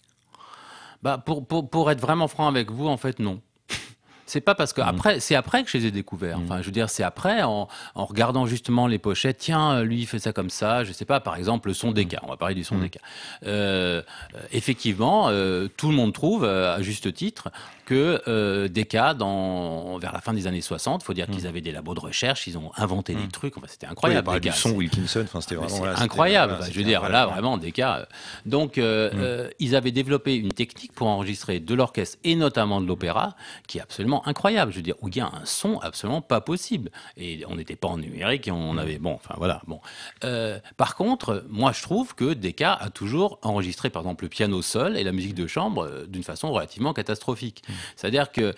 Pour être vraiment franc avec vous, en fait, non. C'est pas parce que c'est après que je les ai découverts. Enfin, je veux dire, c'est après, en regardant justement les pochettes. Tiens, lui, il fait ça comme ça. Je sais pas, par exemple, le son d'Eka. On va parler du son d'Eka. Effectivement, tout le monde trouve, à juste titre, que Decca, vers la fin des années 60, il faut dire qu'ils avaient des labos de recherche, ils ont inventé des trucs. Enfin, c'était incroyable. Oui, du son Wilkinson. Enfin, c'était vraiment incroyable. Je veux dire, là, vraiment, Decca. Donc, ils avaient développé une technique pour enregistrer de l'orchestre et notamment de l'opéra, qui est absolument incroyable. Je veux dire, où il y a un son absolument pas possible. Et on n'était pas en numérique et on avait... Bon, enfin voilà. Bon. Par contre, moi, je trouve que Decca a toujours enregistré, par exemple, le piano seul et la musique de chambre d'une façon relativement catastrophique. C'est-à-dire que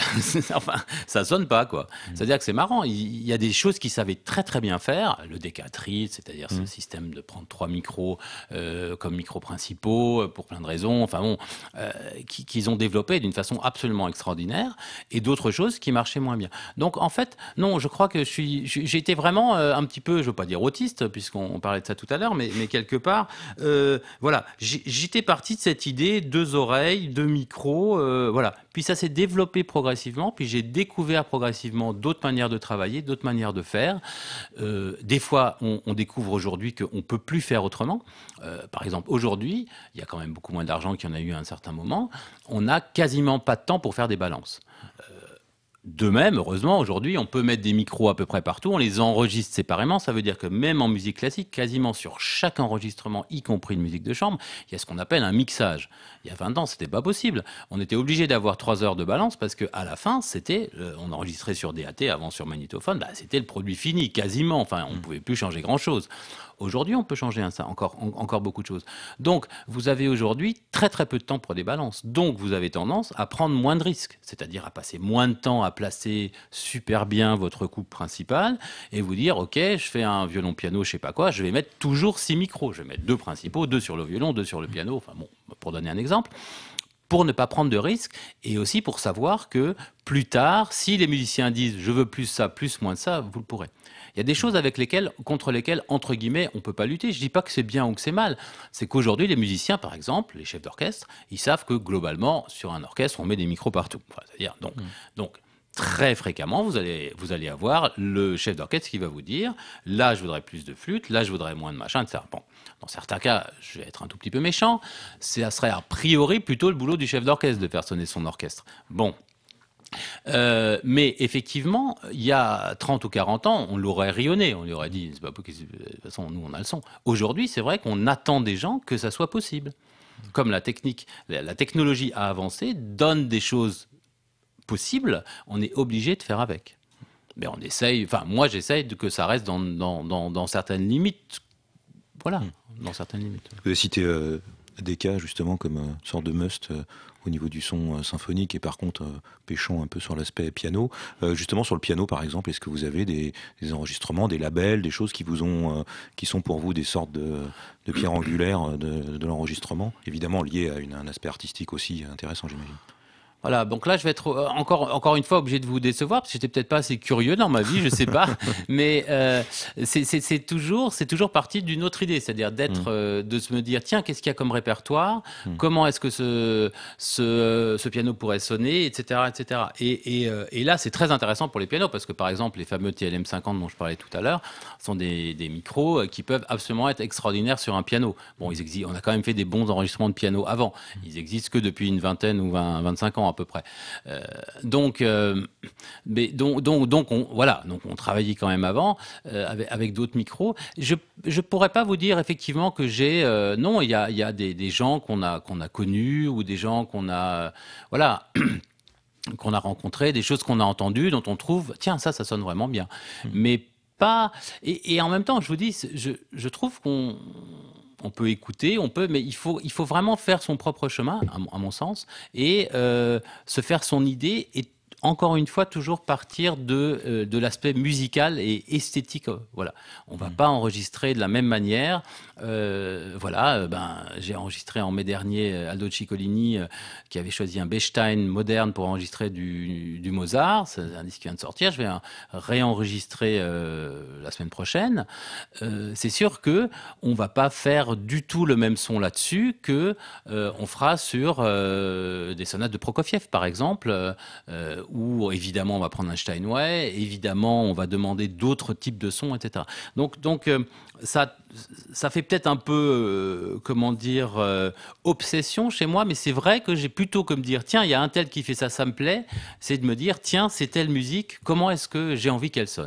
ça sonne pas, quoi. C'est-à-dire que c'est marrant. Il y a des choses qu'ils savaient très très bien faire. Le Decatri, c'est-à-dire ce système de prendre 3 micros comme micros principaux pour plein de raisons. Enfin bon, qu'ils ont développé d'une façon absolument extraordinaire. Et d'autres choses qui marchaient moins bien. Donc en fait, non, je crois que j'ai été vraiment un petit peu, je veux pas dire autiste, puisqu'on parlait de ça tout à l'heure, mais quelque part, voilà, j'étais parti de cette idée, 2 oreilles, 2 micros, voilà. Puis ça s'est développé progressivement, puis j'ai découvert progressivement d'autres manières de travailler, d'autres manières de faire. Des fois, on découvre aujourd'hui qu'on ne peut plus faire autrement. Par exemple, aujourd'hui, il y a quand même beaucoup moins d'argent qu'il y en a eu à un certain moment. On n'a quasiment pas de temps pour faire des balances. De même, heureusement, aujourd'hui, on peut mettre des micros à peu près partout, on les enregistre séparément. Ça veut dire que même en musique classique, quasiment sur chaque enregistrement, y compris de musique de chambre, il y a ce qu'on appelle un mixage. Il y a 20 ans, c'était pas possible. On était obligé d'avoir 3 heures de balance parce qu'à la fin, on enregistrait sur DAT, avant sur magnétophone, c'était le produit fini, quasiment. Enfin, on ne pouvait plus changer grand-chose. Aujourd'hui, on peut changer encore beaucoup de choses. Donc, vous avez aujourd'hui très très peu de temps pour des balances. Donc, vous avez tendance à prendre moins de risques, c'est-à-dire à passer moins de temps à placer super bien votre coupe principale et vous dire, ok, je fais un violon-piano, je sais pas quoi, je vais mettre toujours 6 micros. Je vais mettre 2 principaux, 2 sur le violon, 2 sur le piano. Enfin bon, pour donner un exemple. Pour ne pas prendre de risques et aussi pour savoir que plus tard, si les musiciens disent je veux plus ça, plus moins de ça, vous le pourrez. Il y a des choses contre lesquelles, entre guillemets, on ne peut pas lutter. Je ne dis pas que c'est bien ou que c'est mal. C'est qu'aujourd'hui, les musiciens, par exemple, les chefs d'orchestre, ils savent que globalement, sur un orchestre, on met des micros partout. Enfin, c'est-à-dire, donc, très fréquemment, vous allez avoir le chef d'orchestre qui va vous dire là, je voudrais plus de flûte, là, je voudrais moins de machin, etc. Bon, dans certains cas, je vais être un tout petit peu méchant, ça serait a priori plutôt le boulot du chef d'orchestre de faire sonner son orchestre. Bon. Mais effectivement, il y a 30 ou 40 ans, on l'aurait rayonné, on lui aurait dit, c'est pas possible, de toute façon, nous on a le son. Aujourd'hui, c'est vrai qu'on attend des gens que ça soit possible. comme la technologie a avancé, donne des choses possibles, on est obligé de faire avec. Mais on essaye, enfin moi j'essaye que ça reste dans certaines limites. Voilà, dans certaines limites. Vous avez cité des cas justement comme une sorte de must au niveau du son symphonique et par contre pêchant un peu sur l'aspect piano. Justement sur le piano par exemple, est-ce que vous avez des enregistrements, des labels, des choses qui vous ont, qui sont pour vous des sortes de pierres angulaires de l'enregistrement, évidemment liées à un aspect artistique aussi intéressant j'imagine. Voilà, donc là, je vais être encore une fois obligé de vous décevoir, parce que j'étais peut-être pas assez curieux dans ma vie, je sais pas, mais c'est toujours parti d'une autre idée, c'est-à-dire de se me dire, tiens, qu'est-ce qu'il y a comme répertoire, comment est-ce que ce piano pourrait sonner, etc., etc. Et là, c'est très intéressant pour les pianos, parce que par exemple, les fameux TLM 50 dont je parlais tout à l'heure sont des micros qui peuvent absolument être extraordinaires sur un piano. Bon, on a quand même fait des bons enregistrements de piano avant. Ils existent que depuis une vingtaine ou 25 ans à peu près. Donc on travaillait quand même avant avec d'autres micros. Je pourrais pas vous dire effectivement que j'ai non, il y a des gens qu'on a connus ou des gens qu'on a qu'on a rencontrés, des choses qu'on a entendues dont on trouve tiens ça sonne vraiment bien. Mais pas et en même temps je vous dis je trouve qu'on peut écouter, mais il faut vraiment faire son propre chemin, à mon sens, et se faire son idée et encore une fois, toujours partir de l'aspect musical et esthétique. Voilà. On ne va pas enregistrer de la même manière. J'ai enregistré en mai dernier Aldo Ciccolini, qui avait choisi un Bechstein moderne pour enregistrer du Mozart. C'est un disque qui vient de sortir. Je vais réenregistrer la semaine prochaine. C'est sûr que on ne va pas faire du tout le même son là-dessus que on fera sur des sonates de Prokofiev, par exemple, où évidemment on va prendre un Steinway, évidemment on va demander d'autres types de sons, etc. Donc ça fait peut-être un peu, obsession chez moi, mais c'est vrai que j'ai plutôt que me dire, tiens, il y a un tel qui fait ça, ça me plaît, c'est de me dire, tiens, c'est telle musique, comment est-ce que j'ai envie qu'elle sonne ?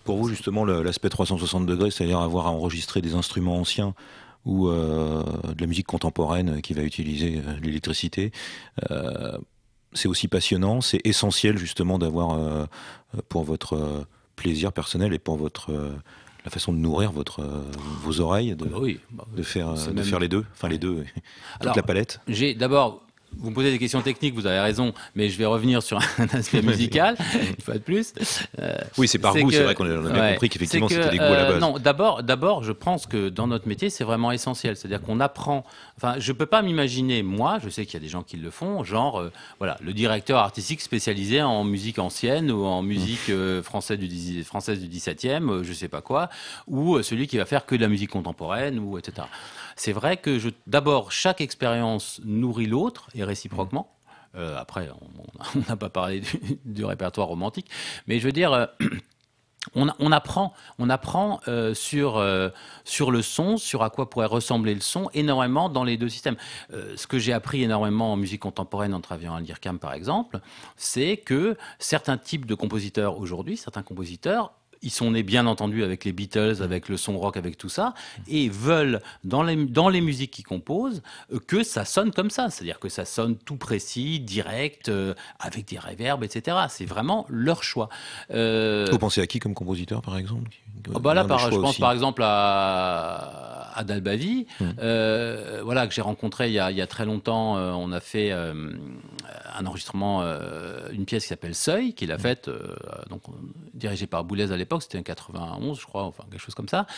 Pour vous, justement, l'aspect 360 degrés, c'est-à-dire avoir à enregistrer des instruments anciens ou de la musique contemporaine qui va utiliser l'électricité, c'est aussi passionnant, c'est essentiel justement d'avoir, pour votre plaisir personnel et pour la façon de nourrir vos oreilles, de faire les deux, enfin les deux, toute Alors, la palette. D'abord, vous me posez des questions techniques, vous avez raison, mais je vais revenir sur un aspect musical, une fois de plus. Oui, c'est par goût, c'est vrai qu'on a bien compris qu'effectivement c'était des goûts à la base. Non, d'abord, je pense que dans notre métier, c'est vraiment essentiel. C'est-à-dire qu'on apprend. Enfin, je ne peux pas m'imaginer, moi, je sais qu'il y a des gens qui le font, genre, voilà, le directeur artistique spécialisé en musique ancienne ou en musique française du 17e, je ne sais pas quoi, ou celui qui va faire que de la musique contemporaine, ou etc. C'est vrai que d'abord, chaque expérience nourrit l'autre et réciproquement. Après, on n'a pas parlé du répertoire romantique, mais je veux dire, on apprend sur le son, sur à quoi pourrait ressembler le son, énormément dans les deux systèmes. Ce que j'ai appris énormément en musique contemporaine en travaillant à l'IRCAM, par exemple, c'est que certains types de compositeurs aujourd'hui, certains compositeurs, ils sont nés bien entendu avec les Beatles, avec le son rock, avec tout ça, et veulent, dans les musiques qu'ils composent, que ça sonne comme ça. C'est-à-dire que ça sonne tout précis, direct, avec des reverbs, etc. C'est vraiment leur choix. Vous pensez à qui comme compositeur, par exemple? Là, je pense par exemple à Dalbavi, voilà, que j'ai rencontré il y a très longtemps. On a fait un enregistrement, une pièce qui s'appelle Seuil, qu'il a faite, donc dirigée par Boulez à l'époque, c'était en 91, je crois, enfin quelque chose comme ça.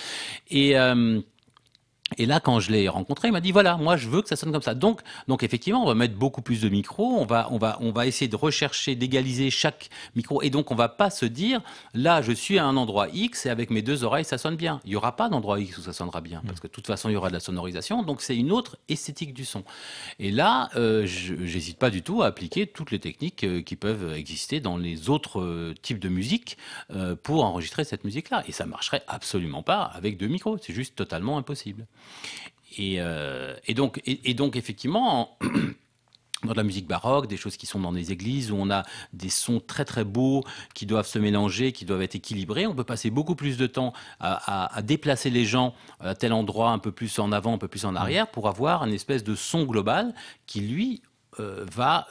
Et là, quand je l'ai rencontré, il m'a dit voilà, moi je veux que ça sonne comme ça. Donc effectivement, on va mettre beaucoup plus de micros, on va essayer de rechercher, d'égaliser chaque micro, et donc on va pas se dire là, je suis à un endroit X et avec mes deux oreilles ça sonne bien. Il y aura pas d'endroit X où ça sonnera bien, parce que de toute façon il y aura de la sonorisation, donc c'est une autre esthétique du son. Et là, j'hésite pas du tout à appliquer toutes les techniques qui peuvent exister dans les autres types de musique pour enregistrer cette musique-là. Et ça marcherait absolument pas avec deux micros, c'est juste totalement impossible. Et donc effectivement, dans de la musique baroque, des choses qui sont dans des églises où on a des sons très très beaux qui doivent se mélanger, qui doivent être équilibrés, on peut passer beaucoup plus de temps à déplacer les gens à tel endroit, un peu plus en avant, un peu plus en arrière, pour avoir une espèce de son global qui lui va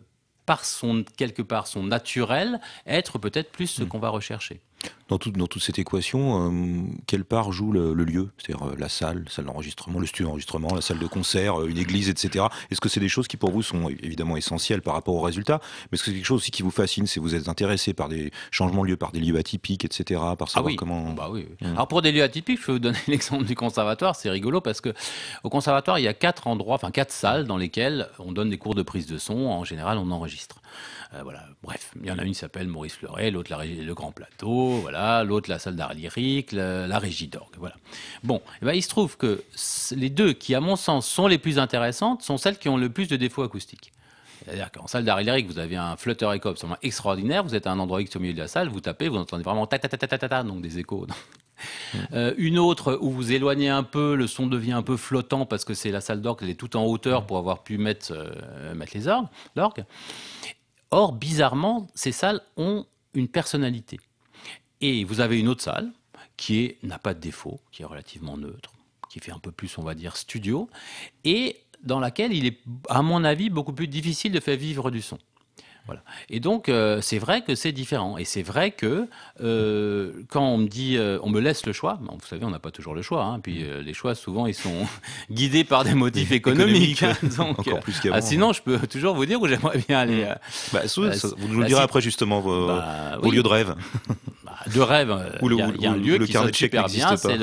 quelque part son naturel, être peut-être plus ce qu'on va rechercher. Dans toute cette équation, quelle part joue le lieu? C'est-à-dire la salle d'enregistrement, le studio d'enregistrement, la salle de concert, une église, etc. Est-ce que c'est des choses qui pour vous sont évidemment essentielles par rapport aux résultats? Mais est-ce que c'est quelque chose aussi qui vous fascine? Si vous êtes intéressé par des changements de lieu, par des lieux atypiques, etc. Par savoir comment... Bah oui. Alors pour des lieux atypiques, je peux vous donner l'exemple du conservatoire. C'est rigolo parce que au conservatoire, il y a 4 salles dans lesquelles on donne des cours de prise de son. En général, on enregistre. Voilà. Bref, il y en a une qui s'appelle Maurice Fleuret, l'autre le Grand Plateau, voilà, l'autre la salle d'art lyrique, la régie d'orgue, voilà. Bon, il se trouve que les deux qui, à mon sens, sont les plus intéressantes sont celles qui ont le plus de défauts acoustiques. C'est-à-dire qu'en salle d'art lyrique, vous avez un flutter écho absolument extraordinaire, vous êtes à un endroit X au milieu de la salle, vous tapez, vous entendez vraiment ta ta ta ta ta ta, donc des échos. Une autre où vous éloignez un peu, le son devient un peu flottant parce que c'est la salle d'orgue, elle est tout en hauteur pour avoir pu mettre l'orgue. Or, bizarrement, ces salles ont une personnalité. Et vous avez une autre salle qui n'a pas de défaut, qui est relativement neutre, qui fait un peu plus, on va dire, studio, et dans laquelle il est, à mon avis, beaucoup plus difficile de faire vivre du son. Voilà. Et donc, c'est vrai que c'est différent. Et c'est vrai que quand on me dit, on me laisse le choix, vous savez, on n'a pas toujours le choix. Puis les choix, souvent, ils sont guidés par des motifs économiques. Donc, encore plus qu'avant. Sinon, je peux toujours vous dire où j'aimerais bien aller. Vous nous le direz après, justement, vos lieux de rêve. De rêve, il y a un lieu qui sonne super bien, c'est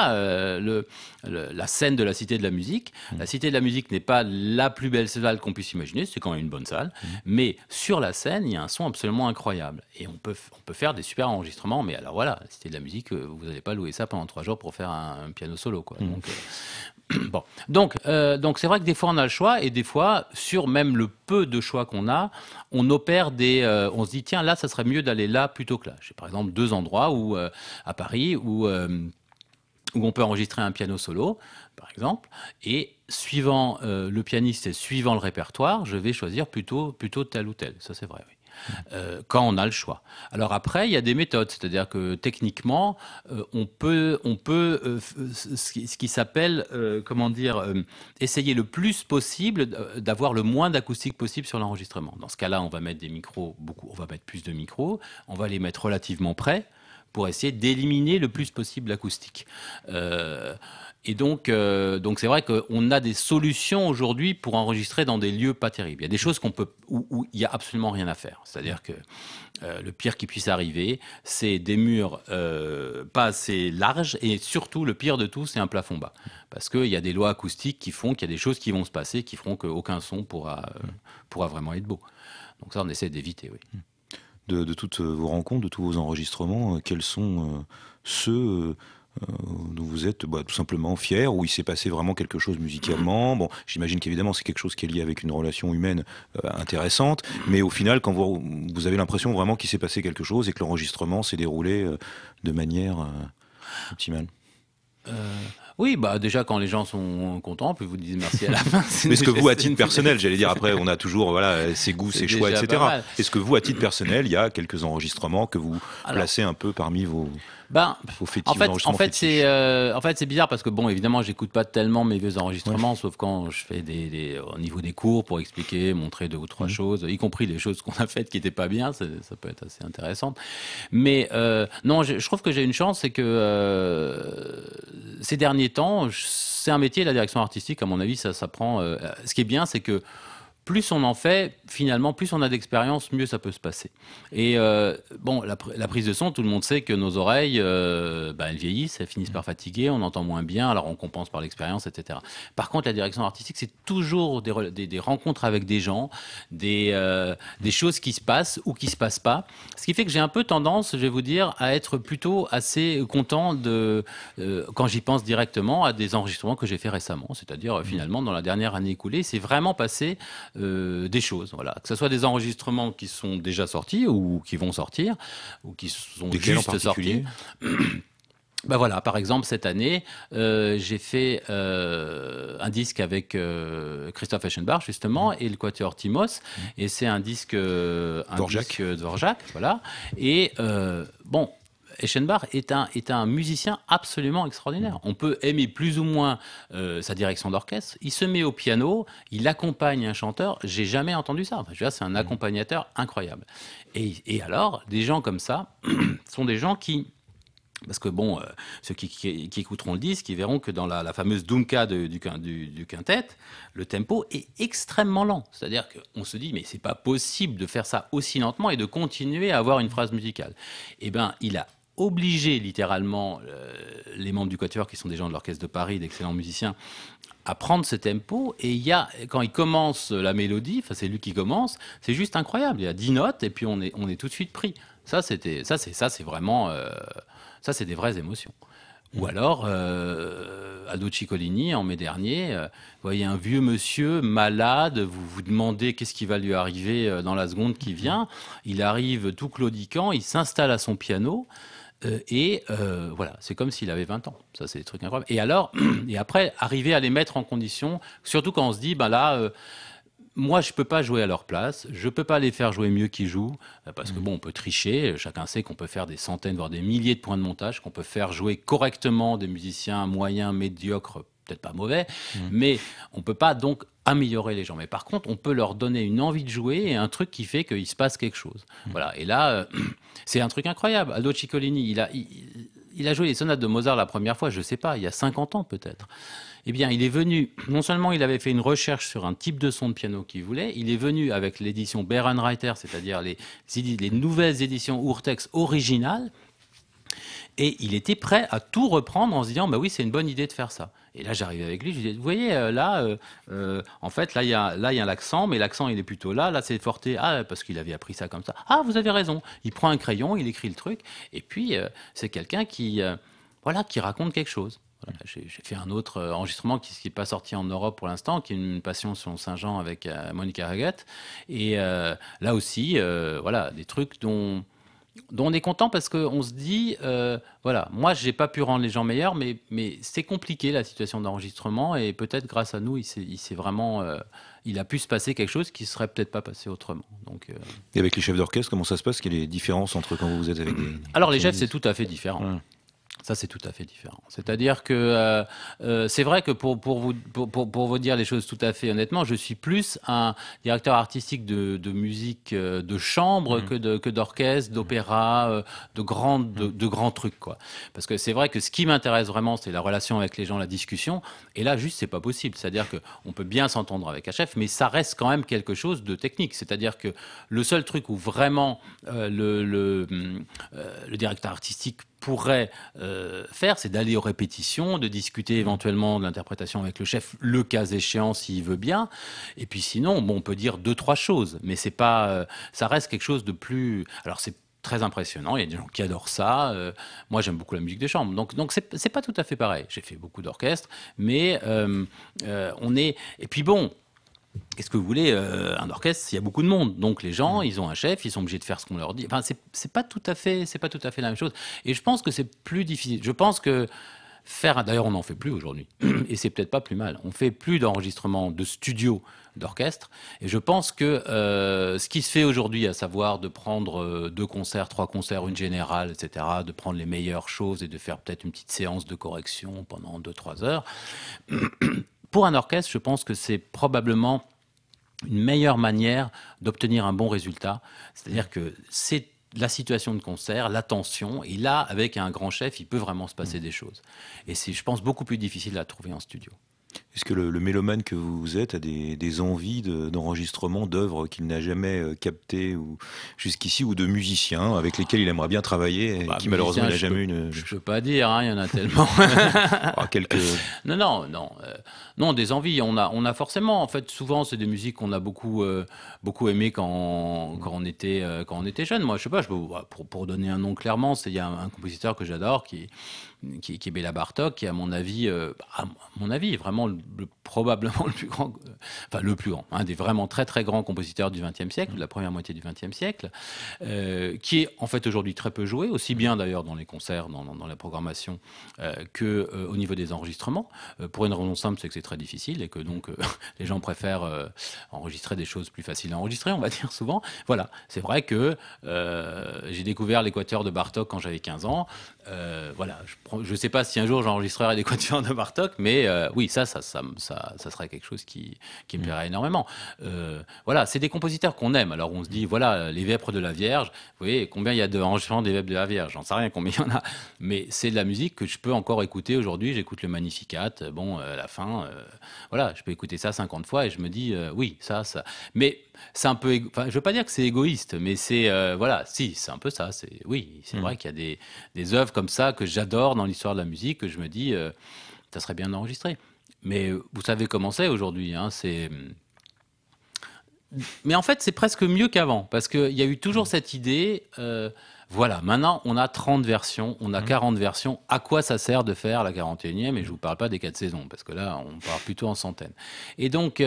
la scène de la Cité de la Musique. La Cité de la Musique n'est pas la plus belle salle qu'on puisse imaginer, c'est quand même une bonne salle, mais sur la scène, il y a un son absolument incroyable. Et on peut faire des super enregistrements, mais alors voilà, la Cité de la Musique, vous n'allez pas louer ça pendant 3 jours pour faire un piano solo, quoi. Donc, c'est vrai que des fois on a le choix, et des fois, sur même le peu de choix qu'on a, on opère on se dit tiens, là ça serait mieux d'aller là plutôt que là. J'ai par exemple 2 endroits à Paris où on peut enregistrer un piano solo, par exemple, et suivant le pianiste et suivant le répertoire, je vais choisir plutôt tel ou tel. Ça c'est vrai, oui. quand on a le choix. Alors après, il y a des méthodes, c'est-à-dire que techniquement, on peut ce qui s'appelle, essayer le plus possible d'avoir le moins d'acoustique possible sur l'enregistrement. Dans ce cas-là, on va mettre des micros, on va mettre plus de micros, on va les mettre relativement près pour essayer d'éliminer le plus possible l'acoustique. Et donc c'est vrai qu'on a des solutions aujourd'hui pour enregistrer dans des lieux pas terribles. Il y a des choses où il n'y a absolument rien à faire. C'est-à-dire que le pire qui puisse arriver, c'est des murs pas assez larges, et surtout, le pire de tout, c'est un plafond bas. Parce qu'il y a des lois acoustiques qui font qu'il y a des choses qui vont se passer, qui feront qu'aucun son pourra vraiment être beau. Donc ça, on essaie d'éviter, oui. De toutes vos rencontres, de tous vos enregistrements, quels sont ceux dont vous êtes tout simplement fiers, où il s'est passé vraiment quelque chose musicalement? Bon, j'imagine qu'évidemment c'est quelque chose qui est lié avec une relation humaine intéressante, mais au final, quand vous avez l'impression vraiment qu'il s'est passé quelque chose et que l'enregistrement s'est déroulé de manière optimale. Oui, déjà quand les gens sont contents, puis vous disent merci à la fin. Mais est-ce que vous, à titre personnel, j'allais dire, après on a toujours ses goûts, ses choix, etc. Est-ce que vous, à titre personnel, il y a quelques enregistrements que vous placez un peu parmi vos fétiches, en fait, c'est bizarre parce que évidemment, j'écoute pas tellement mes vieux enregistrements, sauf quand je fais au niveau des cours pour expliquer, montrer 2 ou 3 choses, y compris les choses qu'on a faites qui n'étaient pas bien, ça peut être assez intéressant. Mais non, je trouve que j'ai une chance, c'est que ces derniers temps, c'est un métier, la direction artistique, à mon avis, ça prend. Ce qui est bien, c'est que plus on en fait, finalement, plus on a d'expérience, mieux ça peut se passer. Et la prise de son, tout le monde sait que nos oreilles, elles vieillissent, elles finissent par fatiguer, on entend moins bien, alors on compense par l'expérience, etc. Par contre, la direction artistique, c'est toujours des rencontres avec des gens, des choses qui se passent ou qui se passent pas. Ce qui fait que j'ai un peu tendance, je vais vous dire, à être plutôt assez content quand j'y pense directement, à des enregistrements que j'ai fait récemment. C'est-à-dire, finalement, dans la dernière année écoulée, c'est vraiment passé des choses, voilà. Que ce soit des enregistrements qui sont déjà sortis ou qui vont sortir ou qui sont juste sortis. Voilà, par exemple, cette année, j'ai fait un disque avec Christoph Eschenbach, justement, et le Quatuor Timos, et c'est un disque Dvorak, voilà. Et Eschenbach est un musicien absolument extraordinaire. On peut aimer plus ou moins sa direction d'orchestre. Il se met au piano, il accompagne un chanteur. J'ai jamais entendu ça. C'est un accompagnateur incroyable. Et alors, des gens comme ça sont des gens qui... Parce que ceux qui écouteront le disque, ils verront que dans la fameuse Dunka du quintet, le tempo est extrêmement lent. C'est-à-dire qu'on se dit, mais c'est pas possible de faire ça aussi lentement et de continuer à avoir une phrase musicale. Il a obligé littéralement les membres du Quatuor, qui sont des gens de l'Orchestre de Paris, d'excellents musiciens, à prendre ce tempo. Et quand il commence la mélodie, c'est lui qui commence, c'est juste incroyable. Il y a 10 notes et puis on est tout de suite pris. Ça c'est vraiment... ça, c'est des vraies émotions. Ou alors, Aldo Ciccolini, en mai dernier, vous voyez un vieux monsieur malade, vous vous demandez qu'est-ce qui va lui arriver dans la seconde qui vient. Il arrive tout claudiquant, il s'installe à son piano, voilà, c'est comme s'il avait 20 ans. Ça, c'est des trucs incroyables. Et après, arriver à les mettre en condition, surtout quand on se dit, moi, je ne peux pas jouer à leur place, je ne peux pas les faire jouer mieux qu'ils jouent, parce que on peut tricher, chacun sait qu'on peut faire des centaines, voire des milliers de points de montage, qu'on peut faire jouer correctement des musiciens moyens, médiocres, peut-être pas mauvais, mais on ne peut pas donc améliorer les gens. Mais par contre, on peut leur donner une envie de jouer et un truc qui fait qu'il se passe quelque chose. Voilà. Et là, c'est un truc incroyable. Aldo Ciccolini, il a joué les sonates de Mozart la première fois, je ne sais pas, il y a 50 ans peut-être. Eh bien, il est venu, non seulement il avait fait une recherche sur un type de son de piano qu'il voulait, il est venu avec l'édition Bärenreiter, c'est-à-dire les nouvelles éditions Urtex originales, et il était prêt à tout reprendre en se disant, oui, c'est une bonne idée de faire ça. Et là, j'arrive avec lui, je lui dis, vous voyez, en fait, là, il y a l'accent, mais l'accent, il est plutôt là c'est forte, parce qu'il avait appris ça comme ça. Ah, vous avez raison. Il prend un crayon, il écrit le truc, et puis, c'est quelqu'un qui raconte quelque chose. Voilà, j'ai fait un autre enregistrement qui n'est pas sorti en Europe pour l'instant, qui est une passion sur Saint-Jean avec Monica Haggett. Et là aussi, des trucs dont dont on est content parce qu'on se dit, voilà, moi, j'ai pas pu rendre les gens meilleurs, mais c'est compliqué la situation d'enregistrement et peut-être grâce à nous, il s'est vraiment, il a pu se passer quelque chose qui serait peut-être pas passé autrement. Donc, Et avec les chefs d'orchestre, comment ça se passe? Quelle est les différences entre quand vous êtes avec des... Alors les chefs, c'est tout à fait différent. Ouais. Ça, c'est tout à fait différent. C'est-à-dire que c'est vrai que pour vous dire les choses tout à fait honnêtement, je suis plus un directeur artistique de musique de chambre que d'orchestre, d'opéra, de grands trucs, quoi. Parce que c'est vrai que ce qui m'intéresse vraiment, c'est la relation avec les gens, la discussion. Et là, juste, c'est pas possible. C'est-à-dire qu'on peut bien s'entendre avec un chef, mais ça reste quand même quelque chose de technique. C'est-à-dire que le seul truc où vraiment le directeur artistique pourrait faire, c'est d'aller aux répétitions, de discuter éventuellement de l'interprétation avec le chef, le cas échéant s'il veut bien. Et puis sinon, bon, on peut dire 2-3 choses, mais c'est pas, ça reste quelque chose de plus. Alors c'est très impressionnant. Il y a des gens qui adorent ça. Moi, j'aime beaucoup la musique de chambre. Donc c'est pas tout à fait pareil. J'ai fait beaucoup d'orchestres, mais on est. Et puis bon. Qu'est-ce que vous voulez, un orchestre, il y a beaucoup de monde. Donc les gens, ils ont un chef, ils sont obligés de faire ce qu'on leur dit. Enfin, c'est pas tout à fait la même chose. Et je pense que c'est plus difficile. Je pense que d'ailleurs, on n'en fait plus aujourd'hui. Et c'est peut-être pas plus mal. On fait plus d'enregistrements de studio d'orchestre. Et je pense que ce qui se fait aujourd'hui, à savoir de prendre 2 concerts, 3 concerts, une générale, etc., de prendre les meilleures choses et de faire peut-être une petite séance de correction pendant 2-3 heures. Pour un orchestre, je pense que c'est probablement une meilleure manière d'obtenir un bon résultat. C'est-à-dire que c'est la situation de concert, l'attention, et là, avec un grand chef, il peut vraiment se passer des choses. Et c'est, je pense, beaucoup plus difficile à trouver en studio. Est-ce que le mélomane que vous êtes a des envies d'enregistrement d'œuvres qu'il n'a jamais captées jusqu'ici, ou de musiciens avec lesquels il aimerait bien travailler et qui malheureusement il n'a jamais eu une... Je peux pas dire, hein, il y en a tellement. Quelques... Non, des envies. On a forcément, en fait, souvent c'est des musiques qu'on a beaucoup aimées quand on était jeune. Moi, je sais pas, pour donner un nom clairement, il y a un compositeur que j'adore qui est Béla Bartók, qui est à mon avis vraiment probablement le plus grand, un des vraiment très très grands compositeurs du XXe siècle, de la première moitié du XXe siècle, qui est en fait aujourd'hui très peu joué, aussi bien d'ailleurs dans les concerts, dans la programmation, que au niveau des enregistrements. Pour une raison simple, c'est que c'est très difficile et que donc les gens préfèrent enregistrer des choses plus faciles à enregistrer, on va dire souvent. Voilà, c'est vrai que j'ai découvert l'Équateur de Bartók quand j'avais 15 ans. Voilà, je ne sais pas si un jour j'enregistrerai des quatuors de Bartók, mais oui, ça serait quelque chose qui me plairait énormément. Voilà, c'est des compositeurs qu'on aime. Alors on se dit, voilà, les Vêpres de la Vierge, vous voyez, combien il y a d'enregistrements des Vêpres de la Vierge? J'en sais rien combien il y en a, mais c'est de la musique que je peux encore écouter aujourd'hui. J'écoute le Magnificat, bon, à la fin, voilà, je peux écouter ça 50 fois et je me dis, oui, ça. Mais c'est un peu, enfin, je veux pas dire que c'est égoïste, mais c'est, voilà, si, c'est un peu ça. Oui, c'est vrai qu'il y a des œuvres comme ça que j'adore dans l'histoire de la musique, que je me dis, ça serait bien d'enregistrer. Mais vous savez comment c'est aujourd'hui, hein, mais en fait, c'est presque mieux qu'avant, parce qu'il y a eu toujours cette idée, voilà, maintenant, on a 30 versions, on a 40 versions. À quoi ça sert de faire la 41e? Et je ne vous parle pas des 4 saisons, parce que là, on part plutôt en centaines. Et donc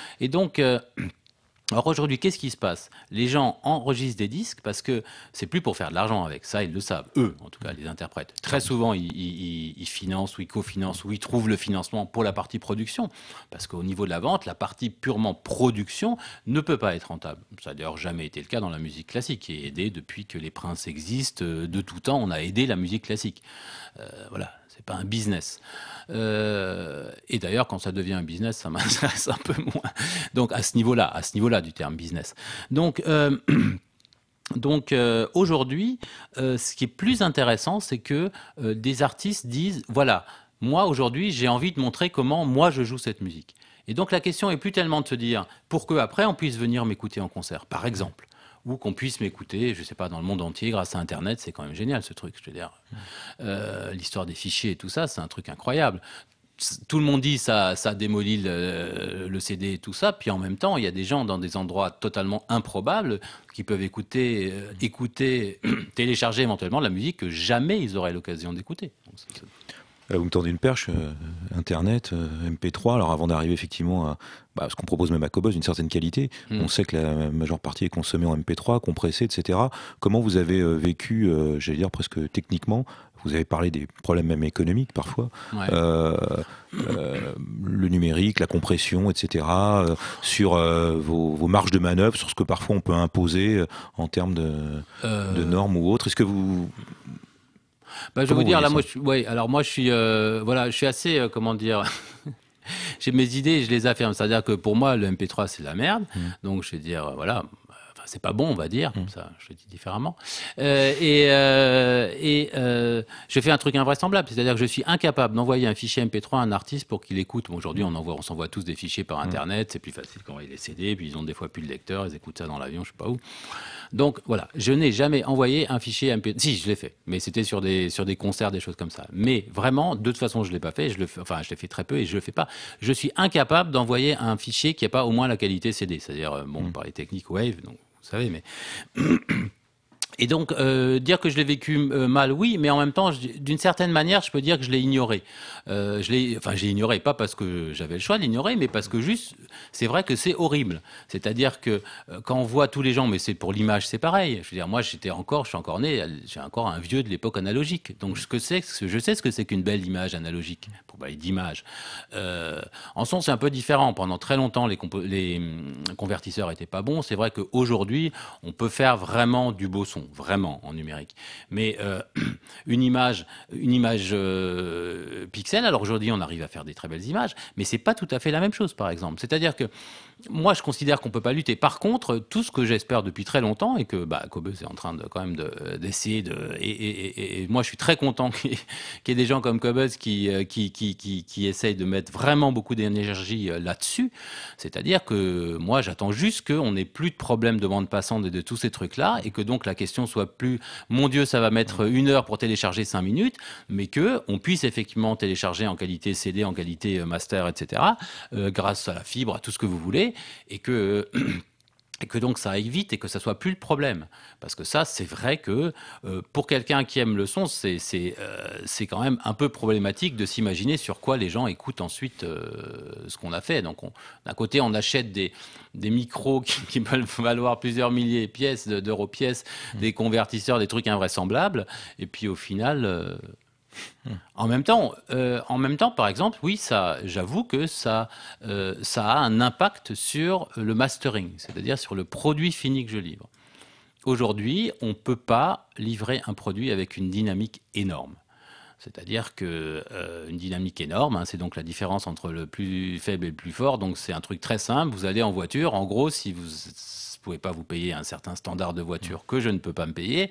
alors aujourd'hui, qu'est-ce qui se passe? Les gens enregistrent des disques parce que c'est plus pour faire de l'argent avec ça, ils le savent, eux, en tout cas, les interprètes. Très souvent, ils financent ou ils cofinancent ou ils trouvent le financement pour la partie production. Parce qu'au niveau de la vente, la partie purement production ne peut pas être rentable. Ça n'a d'ailleurs jamais été le cas dans la musique classique, qui est aidée depuis que les princes existent. De tout temps, on a aidé la musique classique. Voilà. C'est pas un business. Et d'ailleurs, quand ça devient un business, ça m'intéresse un peu moins. Donc, à ce niveau-là du terme business. Donc aujourd'hui, ce qui est plus intéressant, c'est que des artistes disent, voilà, moi aujourd'hui, j'ai envie de montrer comment moi je joue cette musique. Et donc la question est plus tellement de se dire, pour qu'après on puisse venir m'écouter en concert, par exemple. Ou qu'on puisse m'écouter, je ne sais pas, dans le monde entier, grâce à Internet, c'est quand même génial ce truc, je veux dire. L'histoire des fichiers et tout ça, c'est un truc incroyable. Tout le monde dit ça démolit le CD et tout ça, puis en même temps, il y a des gens dans des endroits totalement improbables qui peuvent écouter, télécharger éventuellement de la musique que jamais ils auraient l'occasion d'écouter. Vous me tendez une perche, Internet, MP3. Alors avant d'arriver effectivement à ce qu'on propose même à Cobuzz, une certaine qualité, on sait que la majeure partie est consommée en MP3, compressée, etc. Comment vous avez vécu, j'allais dire presque techniquement, vous avez parlé des problèmes même économiques parfois, Ouais. le numérique, la compression, etc. Sur vos marges de manœuvre, sur ce que parfois on peut imposer en termes de normes ou autres. Est-ce que vous... Je vais Comment vous dire, vous là, voyez moi, je suis, je suis assez, comment dire, j'ai mes idées et je les affirme. C'est-à-dire que pour moi, le MP3, c'est de la merde. Donc, je vais dire, voilà, enfin, c'est pas bon, on va dire. Ça, je le dis différemment. Je fais un truc invraisemblable. C'est-à-dire que je suis incapable d'envoyer un fichier MP3 à un artiste pour qu'il écoute. Bon, aujourd'hui, on s'envoie tous des fichiers par Internet. C'est plus facile qu'envoyer des CD. Puis ils ont des fois plus de lecteur. Ils écoutent ça dans l'avion, je sais pas où. Donc voilà, je n'ai jamais envoyé un fichier MP3. Si, je l'ai fait, mais c'était sur des concerts, des choses comme ça. Mais vraiment, de toute façon, je l'ai pas fait. Je l'ai fait très peu et je le fais pas. Je suis incapable d'envoyer un fichier qui n'a pas au moins la qualité CD. C'est-à-dire, par les techniques Wave, donc vous savez, mais et donc, dire que je l'ai vécu mal, oui, mais en même temps, d'une certaine manière, je peux dire que je l'ai ignoré. J'ai ignoré, pas parce que j'avais le choix de l'ignorer, mais parce que juste, c'est vrai que c'est horrible. C'est-à-dire que quand on voit tous les gens, mais c'est pour l'image, c'est pareil. Je veux dire, moi, je suis encore né, j'ai encore un vieux de l'époque analogique. Donc, je sais ce que c'est qu'une belle image analogique, pour parler d'image. En son, c'est un peu différent. Pendant très longtemps, les convertisseurs étaient pas bons. C'est vrai qu'aujourd'hui, on peut faire vraiment du beau son. Vraiment en numérique, mais une image pixel. Alors aujourd'hui, on arrive à faire des très belles images, mais c'est pas tout à fait la même chose, par exemple. C'est-à-dire que moi, je considère qu'on peut pas lutter. Par contre, tout ce que j'espère depuis très longtemps et que Cobuzz est en train d'essayer et moi, je suis très content qu'il y ait des gens comme Cobuzz qui essayent de mettre vraiment beaucoup d'énergie là-dessus. C'est-à-dire que moi, j'attends juste qu'on n'ait plus de problèmes de bande passante et de tous ces trucs-là, et que donc la question soit plus, mon Dieu, ça va mettre 1 heure pour télécharger 5 minutes, mais qu'on puisse effectivement télécharger en qualité CD, en qualité master, etc., grâce à la fibre, à tout ce que vous voulez, et que donc ça aille vite et que ça soit plus le problème. Parce que ça, c'est vrai que pour quelqu'un qui aime le son, c'est quand même un peu problématique de s'imaginer sur quoi les gens écoutent ensuite ce qu'on a fait. Donc d'un côté, on achète des micros qui peuvent valoir plusieurs milliers d'euros pièces, des convertisseurs, des trucs invraisemblables, et puis au final... En même temps, par exemple, oui, j'avoue que ça a un impact sur le mastering, c'est-à-dire sur le produit fini que je livre. Aujourd'hui, on ne peut pas livrer un produit avec une dynamique énorme. C'est-à-dire qu'une dynamique énorme, c'est donc la différence entre le plus faible et le plus fort. Donc c'est un truc très simple. Vous allez en voiture, en gros, si vous pouvez pas vous payer un certain standard de voiture que je ne peux pas me payer,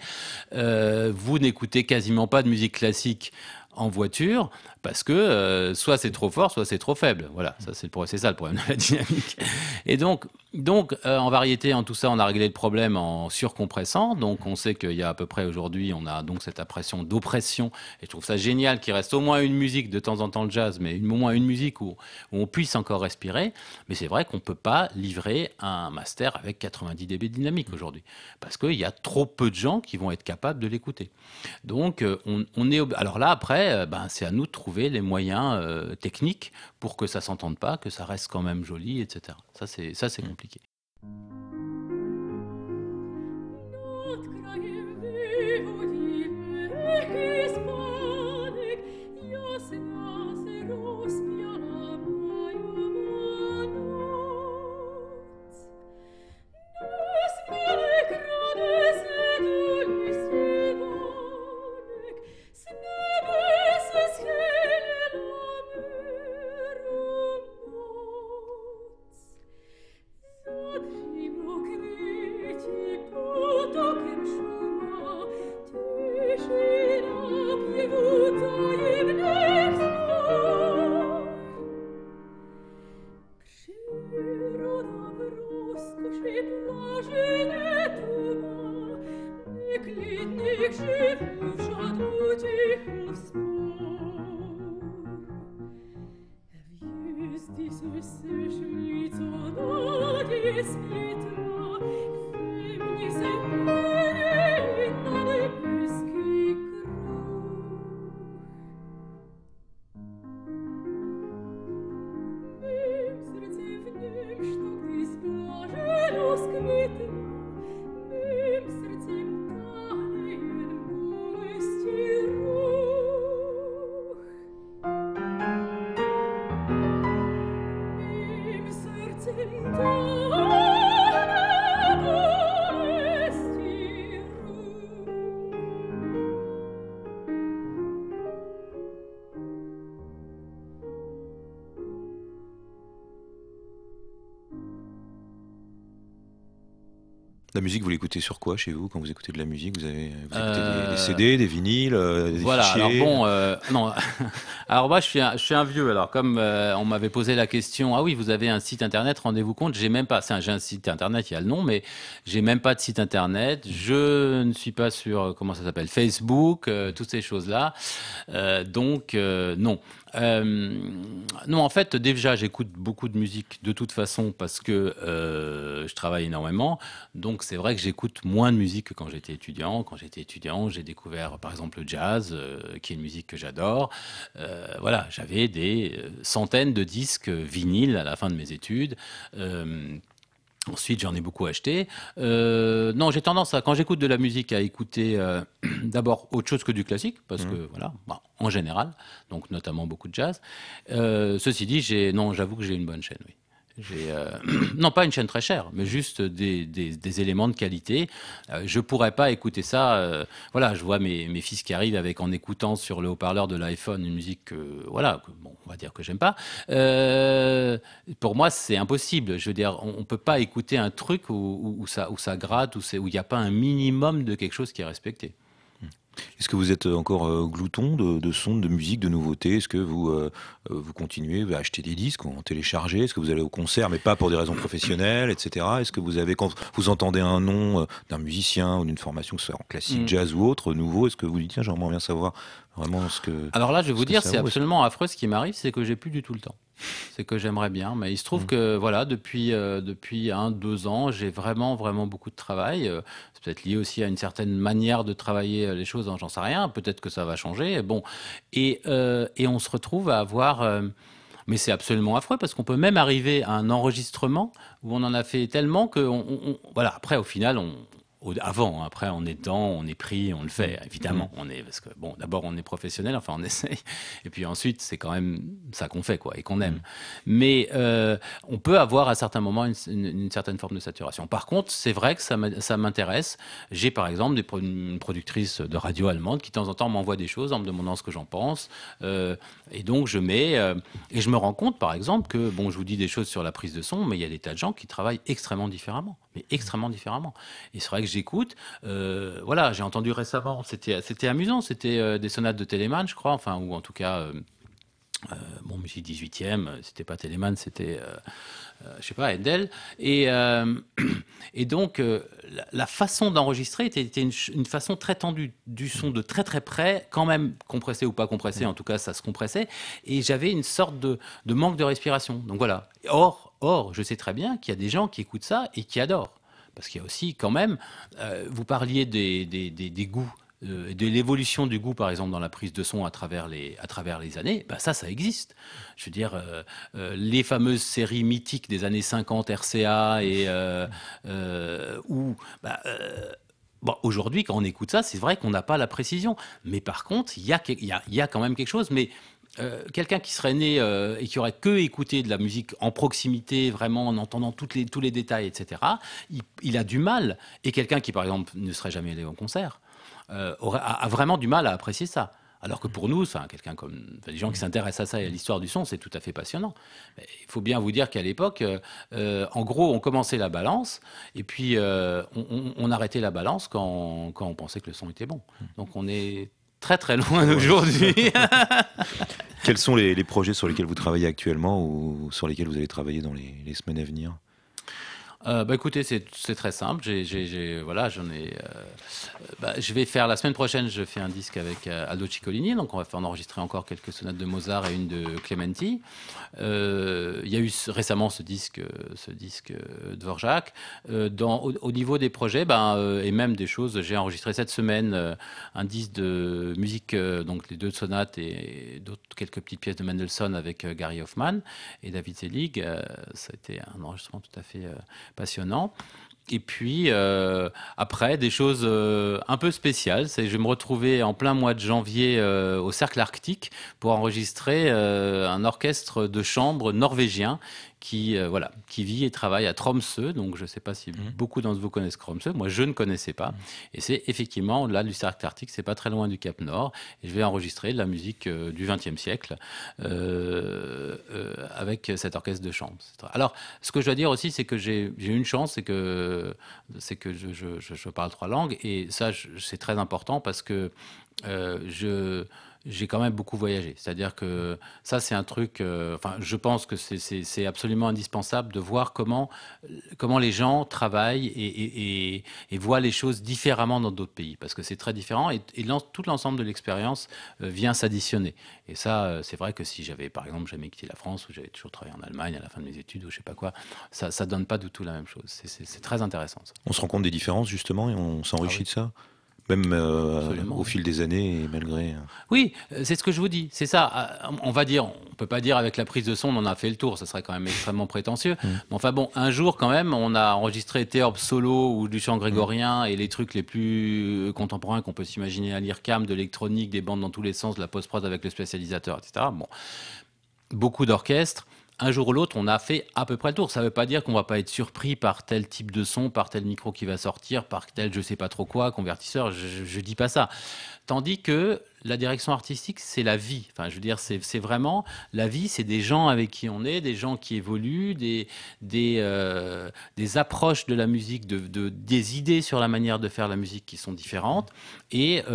vous n'écoutez quasiment pas de musique classique en voiture parce que soit c'est trop fort, soit c'est trop faible. Voilà, ça c'est ça le problème de la dynamique. Et donc en variété, en tout ça, on a réglé le problème en surcompressant. Donc on sait qu'il y a à peu près aujourd'hui, on a donc cette impression d'oppression. Et je trouve ça génial qu'il reste au moins une musique, de temps en temps le jazz, mais au moins une musique où on puisse encore respirer. Mais c'est vrai qu'on peut pas livrer un master avec 90 dB de dynamique aujourd'hui parce qu'il y a trop peu de gens qui vont être capables de l'écouter. Donc on est alors là après, c'est à nous de trouver les moyens techniques pour que ça s'entende pas, que ça reste quand même joli, etc. Ça c'est compliqué. La musique, vous l'écoutez sur quoi chez vous quand vous écoutez de la musique? Vous écoutez des CD, des vinyles, des Voilà, fichiers? alors bon, non. Alors moi, je suis un vieux. Alors comme on m'avait posé la question, ah oui, vous avez un site internet, rendez-vous compte, j'ai même pas. J'ai un site internet, il y a le nom, mais j'ai même pas de site internet. Je ne suis pas sur comment ça s'appelle, Facebook, toutes ces choses-là. Donc non. Non, en fait, déjà, j'écoute beaucoup de musique de toute façon parce que je travaille énormément. Donc, c'est vrai que j'écoute moins de musique que quand j'étais étudiant. Quand j'étais étudiant, j'ai découvert, par exemple, le jazz, qui est une musique que j'adore. Voilà, j'avais des centaines de disques vinyles à la fin de mes études. Ensuite, j'en ai beaucoup acheté. Non, j'ai tendance quand j'écoute de la musique, à écouter d'abord autre chose que du classique, parce que voilà, en général, donc notamment beaucoup de jazz. Ceci dit, j'avoue que j'ai une bonne chaîne, oui. Non, pas une chaîne très chère, mais juste des éléments de qualité. Je pourrais pas écouter ça. Voilà, je vois mes fils qui arrivent en écoutant sur le haut-parleur de l'iPhone une musique bon, on va dire que j'aime pas. Pour moi, c'est impossible. Je veux dire, on peut pas écouter un truc où ça gratte, où il n'y a pas un minimum de quelque chose qui est respecté. Est-ce que vous êtes encore glouton de sons, de musique, de nouveautés? Est-ce que vous continuez à acheter des disques, ou en télécharger? Est-ce que vous allez au concert, mais pas pour des raisons professionnelles, etc. Est-ce que quand vous entendez un nom d'un musicien ou d'une formation, que ce soit en classique, jazz ou autre, nouveau, est-ce que vous dites, tiens, j'aimerais bien savoir vraiment ce que... Alors là, je vais vous dire, c'est absolument affreux ce qui m'arrive, c'est que j'ai plus du tout le temps. C'est que j'aimerais bien, mais il se trouve que voilà, depuis 1-2 ans, j'ai vraiment beaucoup de travail. C'est peut-être lié aussi à une certaine manière de travailler les choses, hein, j'en sais rien. Peut-être que ça va changer. Bon, et on se retrouve à avoir. Mais c'est absolument affreux parce qu'on peut même arriver à un enregistrement où on en a fait tellement que voilà. Après, au final, après, on est dedans, on est pris, on le fait, évidemment. Parce que, bon, d'abord, on est professionnel, enfin, on essaye. Et puis ensuite, c'est quand même ça qu'on fait, quoi, et qu'on aime. Mais on peut avoir à certains moments une certaine forme de saturation. Par contre, c'est vrai que ça m'intéresse. J'ai, par exemple, une productrice de radio allemande qui, de temps en temps, m'envoie des choses en me demandant ce que j'en pense. Et donc, je mets... et je me rends compte, par exemple, que, bon, je vous dis des choses sur la prise de son, mais il y a des tas de gens qui travaillent extrêmement différemment. Mais extrêmement différemment. Et c'est vrai que j'écoute. Voilà, j'ai entendu récemment, c'était amusant, c'était des sonates de Telemann, je crois, enfin, ou en tout cas, bon, musique 18e, c'était pas Telemann, c'était, je sais pas, Handel. Et donc, la façon d'enregistrer était une façon très tendue, du son de très très près, quand même compressé ou pas compressé, en tout cas, ça se compressait. Et j'avais une sorte de manque de respiration. Donc voilà. Or, je sais très bien qu'il y a des gens qui écoutent ça et qui adorent. Parce qu'il y a aussi, quand même, vous parliez des goûts, de l'évolution du goût, par exemple, dans la prise de son à travers les années. Ben ça existe. Je veux dire, les fameuses séries mythiques des années 50, RCA, et bon, aujourd'hui, quand on écoute ça, c'est vrai qu'on n'a pas la précision. Mais par contre, il y a quand même quelque chose. Mais quelqu'un qui serait né et qui aurait que écouté de la musique en proximité, vraiment en entendant tous les détails, etc., il a du mal. Et quelqu'un qui, par exemple, ne serait jamais allé au concert, a vraiment du mal à apprécier ça. Alors que pour nous, des gens qui s'intéressent à ça et à l'histoire du son, c'est tout à fait passionnant. Mais il faut bien vous dire qu'à l'époque, en gros, on commençait la balance et puis on arrêtait la balance quand on pensait que le son était bon. Donc on est très très loin d'aujourd'hui. Quels sont les projets sur lesquels vous travaillez actuellement ou sur lesquels vous allez travailler dans les semaines à venir? Écoutez, c'est très simple. Voilà, je vais faire la semaine prochaine. Je fais un disque avec Aldo Ciccolini, donc on va faire enregistrer encore quelques sonates de Mozart et une de Clementi. Il y a eu récemment ce disque Dvorak. Au niveau des projets, et même des choses, j'ai enregistré cette semaine un disque de musique, donc les 2 sonates et quelques petites pièces de Mendelssohn avec Gary Hoffman et David Selig. Ça a été un enregistrement tout à fait passionnant. Et puis après, des choses un peu spéciales. Je vais me retrouver en plein mois de janvier au Cercle Arctique pour enregistrer un orchestre de chambre norvégien qui vit et travaille à Tromsø. Donc, je ne sais pas si beaucoup d'entre vous connaissent Tromsø. Moi, je ne connaissais pas. Et c'est effectivement là du cercle arctique. C'est pas très loin du Cap Nord. Et je vais enregistrer de la musique du XXe siècle avec cet orchestre de chambre. Alors, ce que je dois dire aussi, c'est que j'ai une chance, c'est que je parle 3 langues. Et ça, c'est très important parce que j'ai quand même beaucoup voyagé. C'est-à-dire que ça, c'est un truc... je pense que c'est absolument indispensable de voir comment les gens travaillent et voient les choses différemment dans d'autres pays. Parce que c'est très différent et tout l'ensemble de l'expérience vient s'additionner. Et ça, c'est vrai que si j'avais, par exemple, jamais quitté la France ou j'avais toujours travaillé en Allemagne à la fin de mes études ou je sais pas quoi, ça donne pas du tout la même chose. C'est très intéressant, ça. On se rend compte des différences, justement, et on s'enrichit de ça même au fil des années et malgré... Oui, c'est ce que je vous dis. C'est ça. On va dire, on peut pas dire avec la prise de son, on en a fait le tour. Ça serait quand même extrêmement prétentieux. Mais enfin bon, un jour quand même, on a enregistré Théorbe solo ou du chant grégorien et les trucs les plus contemporains qu'on peut s'imaginer à l'IRCAM, de l'électronique, des bandes dans tous les sens, de la post-prod avec le spécialisateur, etc. Bon, beaucoup d'orchestres. Un jour ou l'autre, on a fait à peu près le tour. Ça ne veut pas dire qu'on ne va pas être surpris par tel type de son, par tel micro qui va sortir, par tel je ne sais pas trop quoi, convertisseur. Je ne dis pas ça. Tandis que la direction artistique, c'est la vie. Enfin, je veux dire, c'est vraiment la vie. C'est des gens avec qui on est, des gens qui évoluent, des approches de la musique, des idées sur la manière de faire la musique qui sont différentes. Et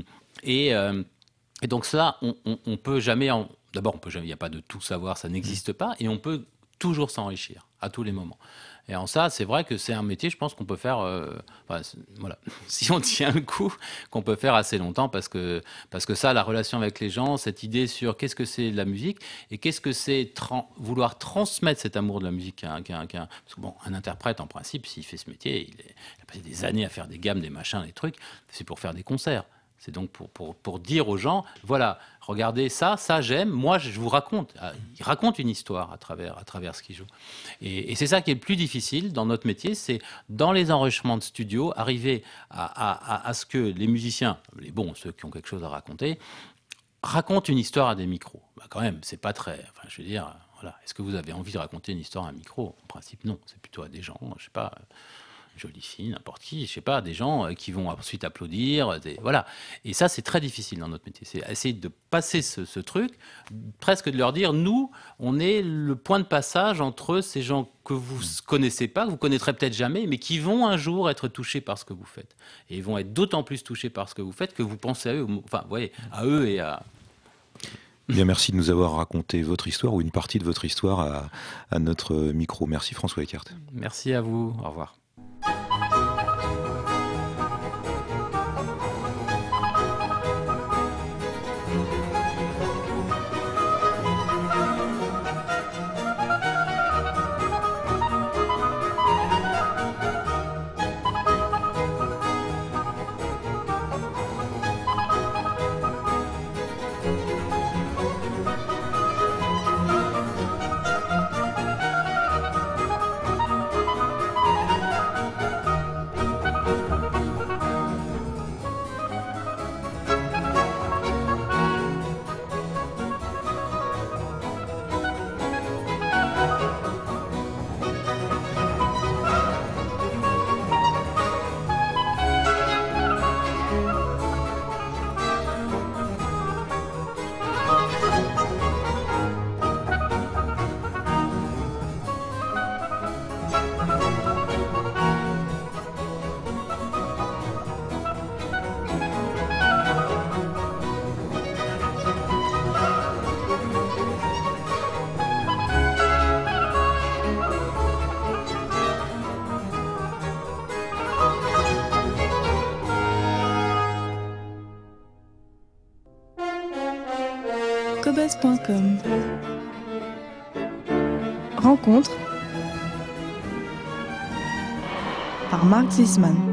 donc ça, on peut jamais... D'abord, il n'y a pas de tout savoir, ça n'existe pas, et on peut toujours s'enrichir à tous les moments. Et en ça, c'est vrai que c'est un métier, je pense qu'on peut faire, si on tient le coup, qu'on peut faire assez longtemps, parce que ça, la relation avec les gens, cette idée sur qu'est-ce que c'est la musique, et qu'est-ce que c'est vouloir transmettre cet amour de la musique parce que bon, un interprète, en principe, s'il fait ce métier, il a passé des années à faire des gammes, des machins, des trucs, c'est pour faire des concerts. C'est donc pour dire aux gens, voilà, regardez ça j'aime, moi je vous raconte. Il raconte une histoire à travers ce qu'il joue. Et c'est ça qui est le plus difficile dans notre métier, c'est dans les enregistrements de studio, arriver à ce que les musiciens, ceux qui ont quelque chose à raconter, racontent une histoire à des micros. Quand même, c'est pas très... Enfin, je veux dire, voilà, est-ce que vous avez envie de raconter une histoire à un micro ? En principe, non. C'est plutôt à des gens, je sais pas... jolie fille, n'importe qui, je sais pas, des gens qui vont ensuite applaudir, voilà. Et ça, c'est très difficile dans notre métier. C'est essayer de passer ce truc, presque de leur dire, nous, on est le point de passage entre ces gens que vous connaissez pas, que vous connaîtrez peut-être jamais, mais qui vont un jour être touchés par ce que vous faites. Et ils vont être d'autant plus touchés par ce que vous faites que vous pensez à eux, enfin, vous voyez, à eux et à... Bien, merci de nous avoir raconté votre histoire ou une partie de votre histoire à notre micro. Merci François Eckert. Merci à vous. Au revoir. Cobas.com. Rencontre par Marc Zisman.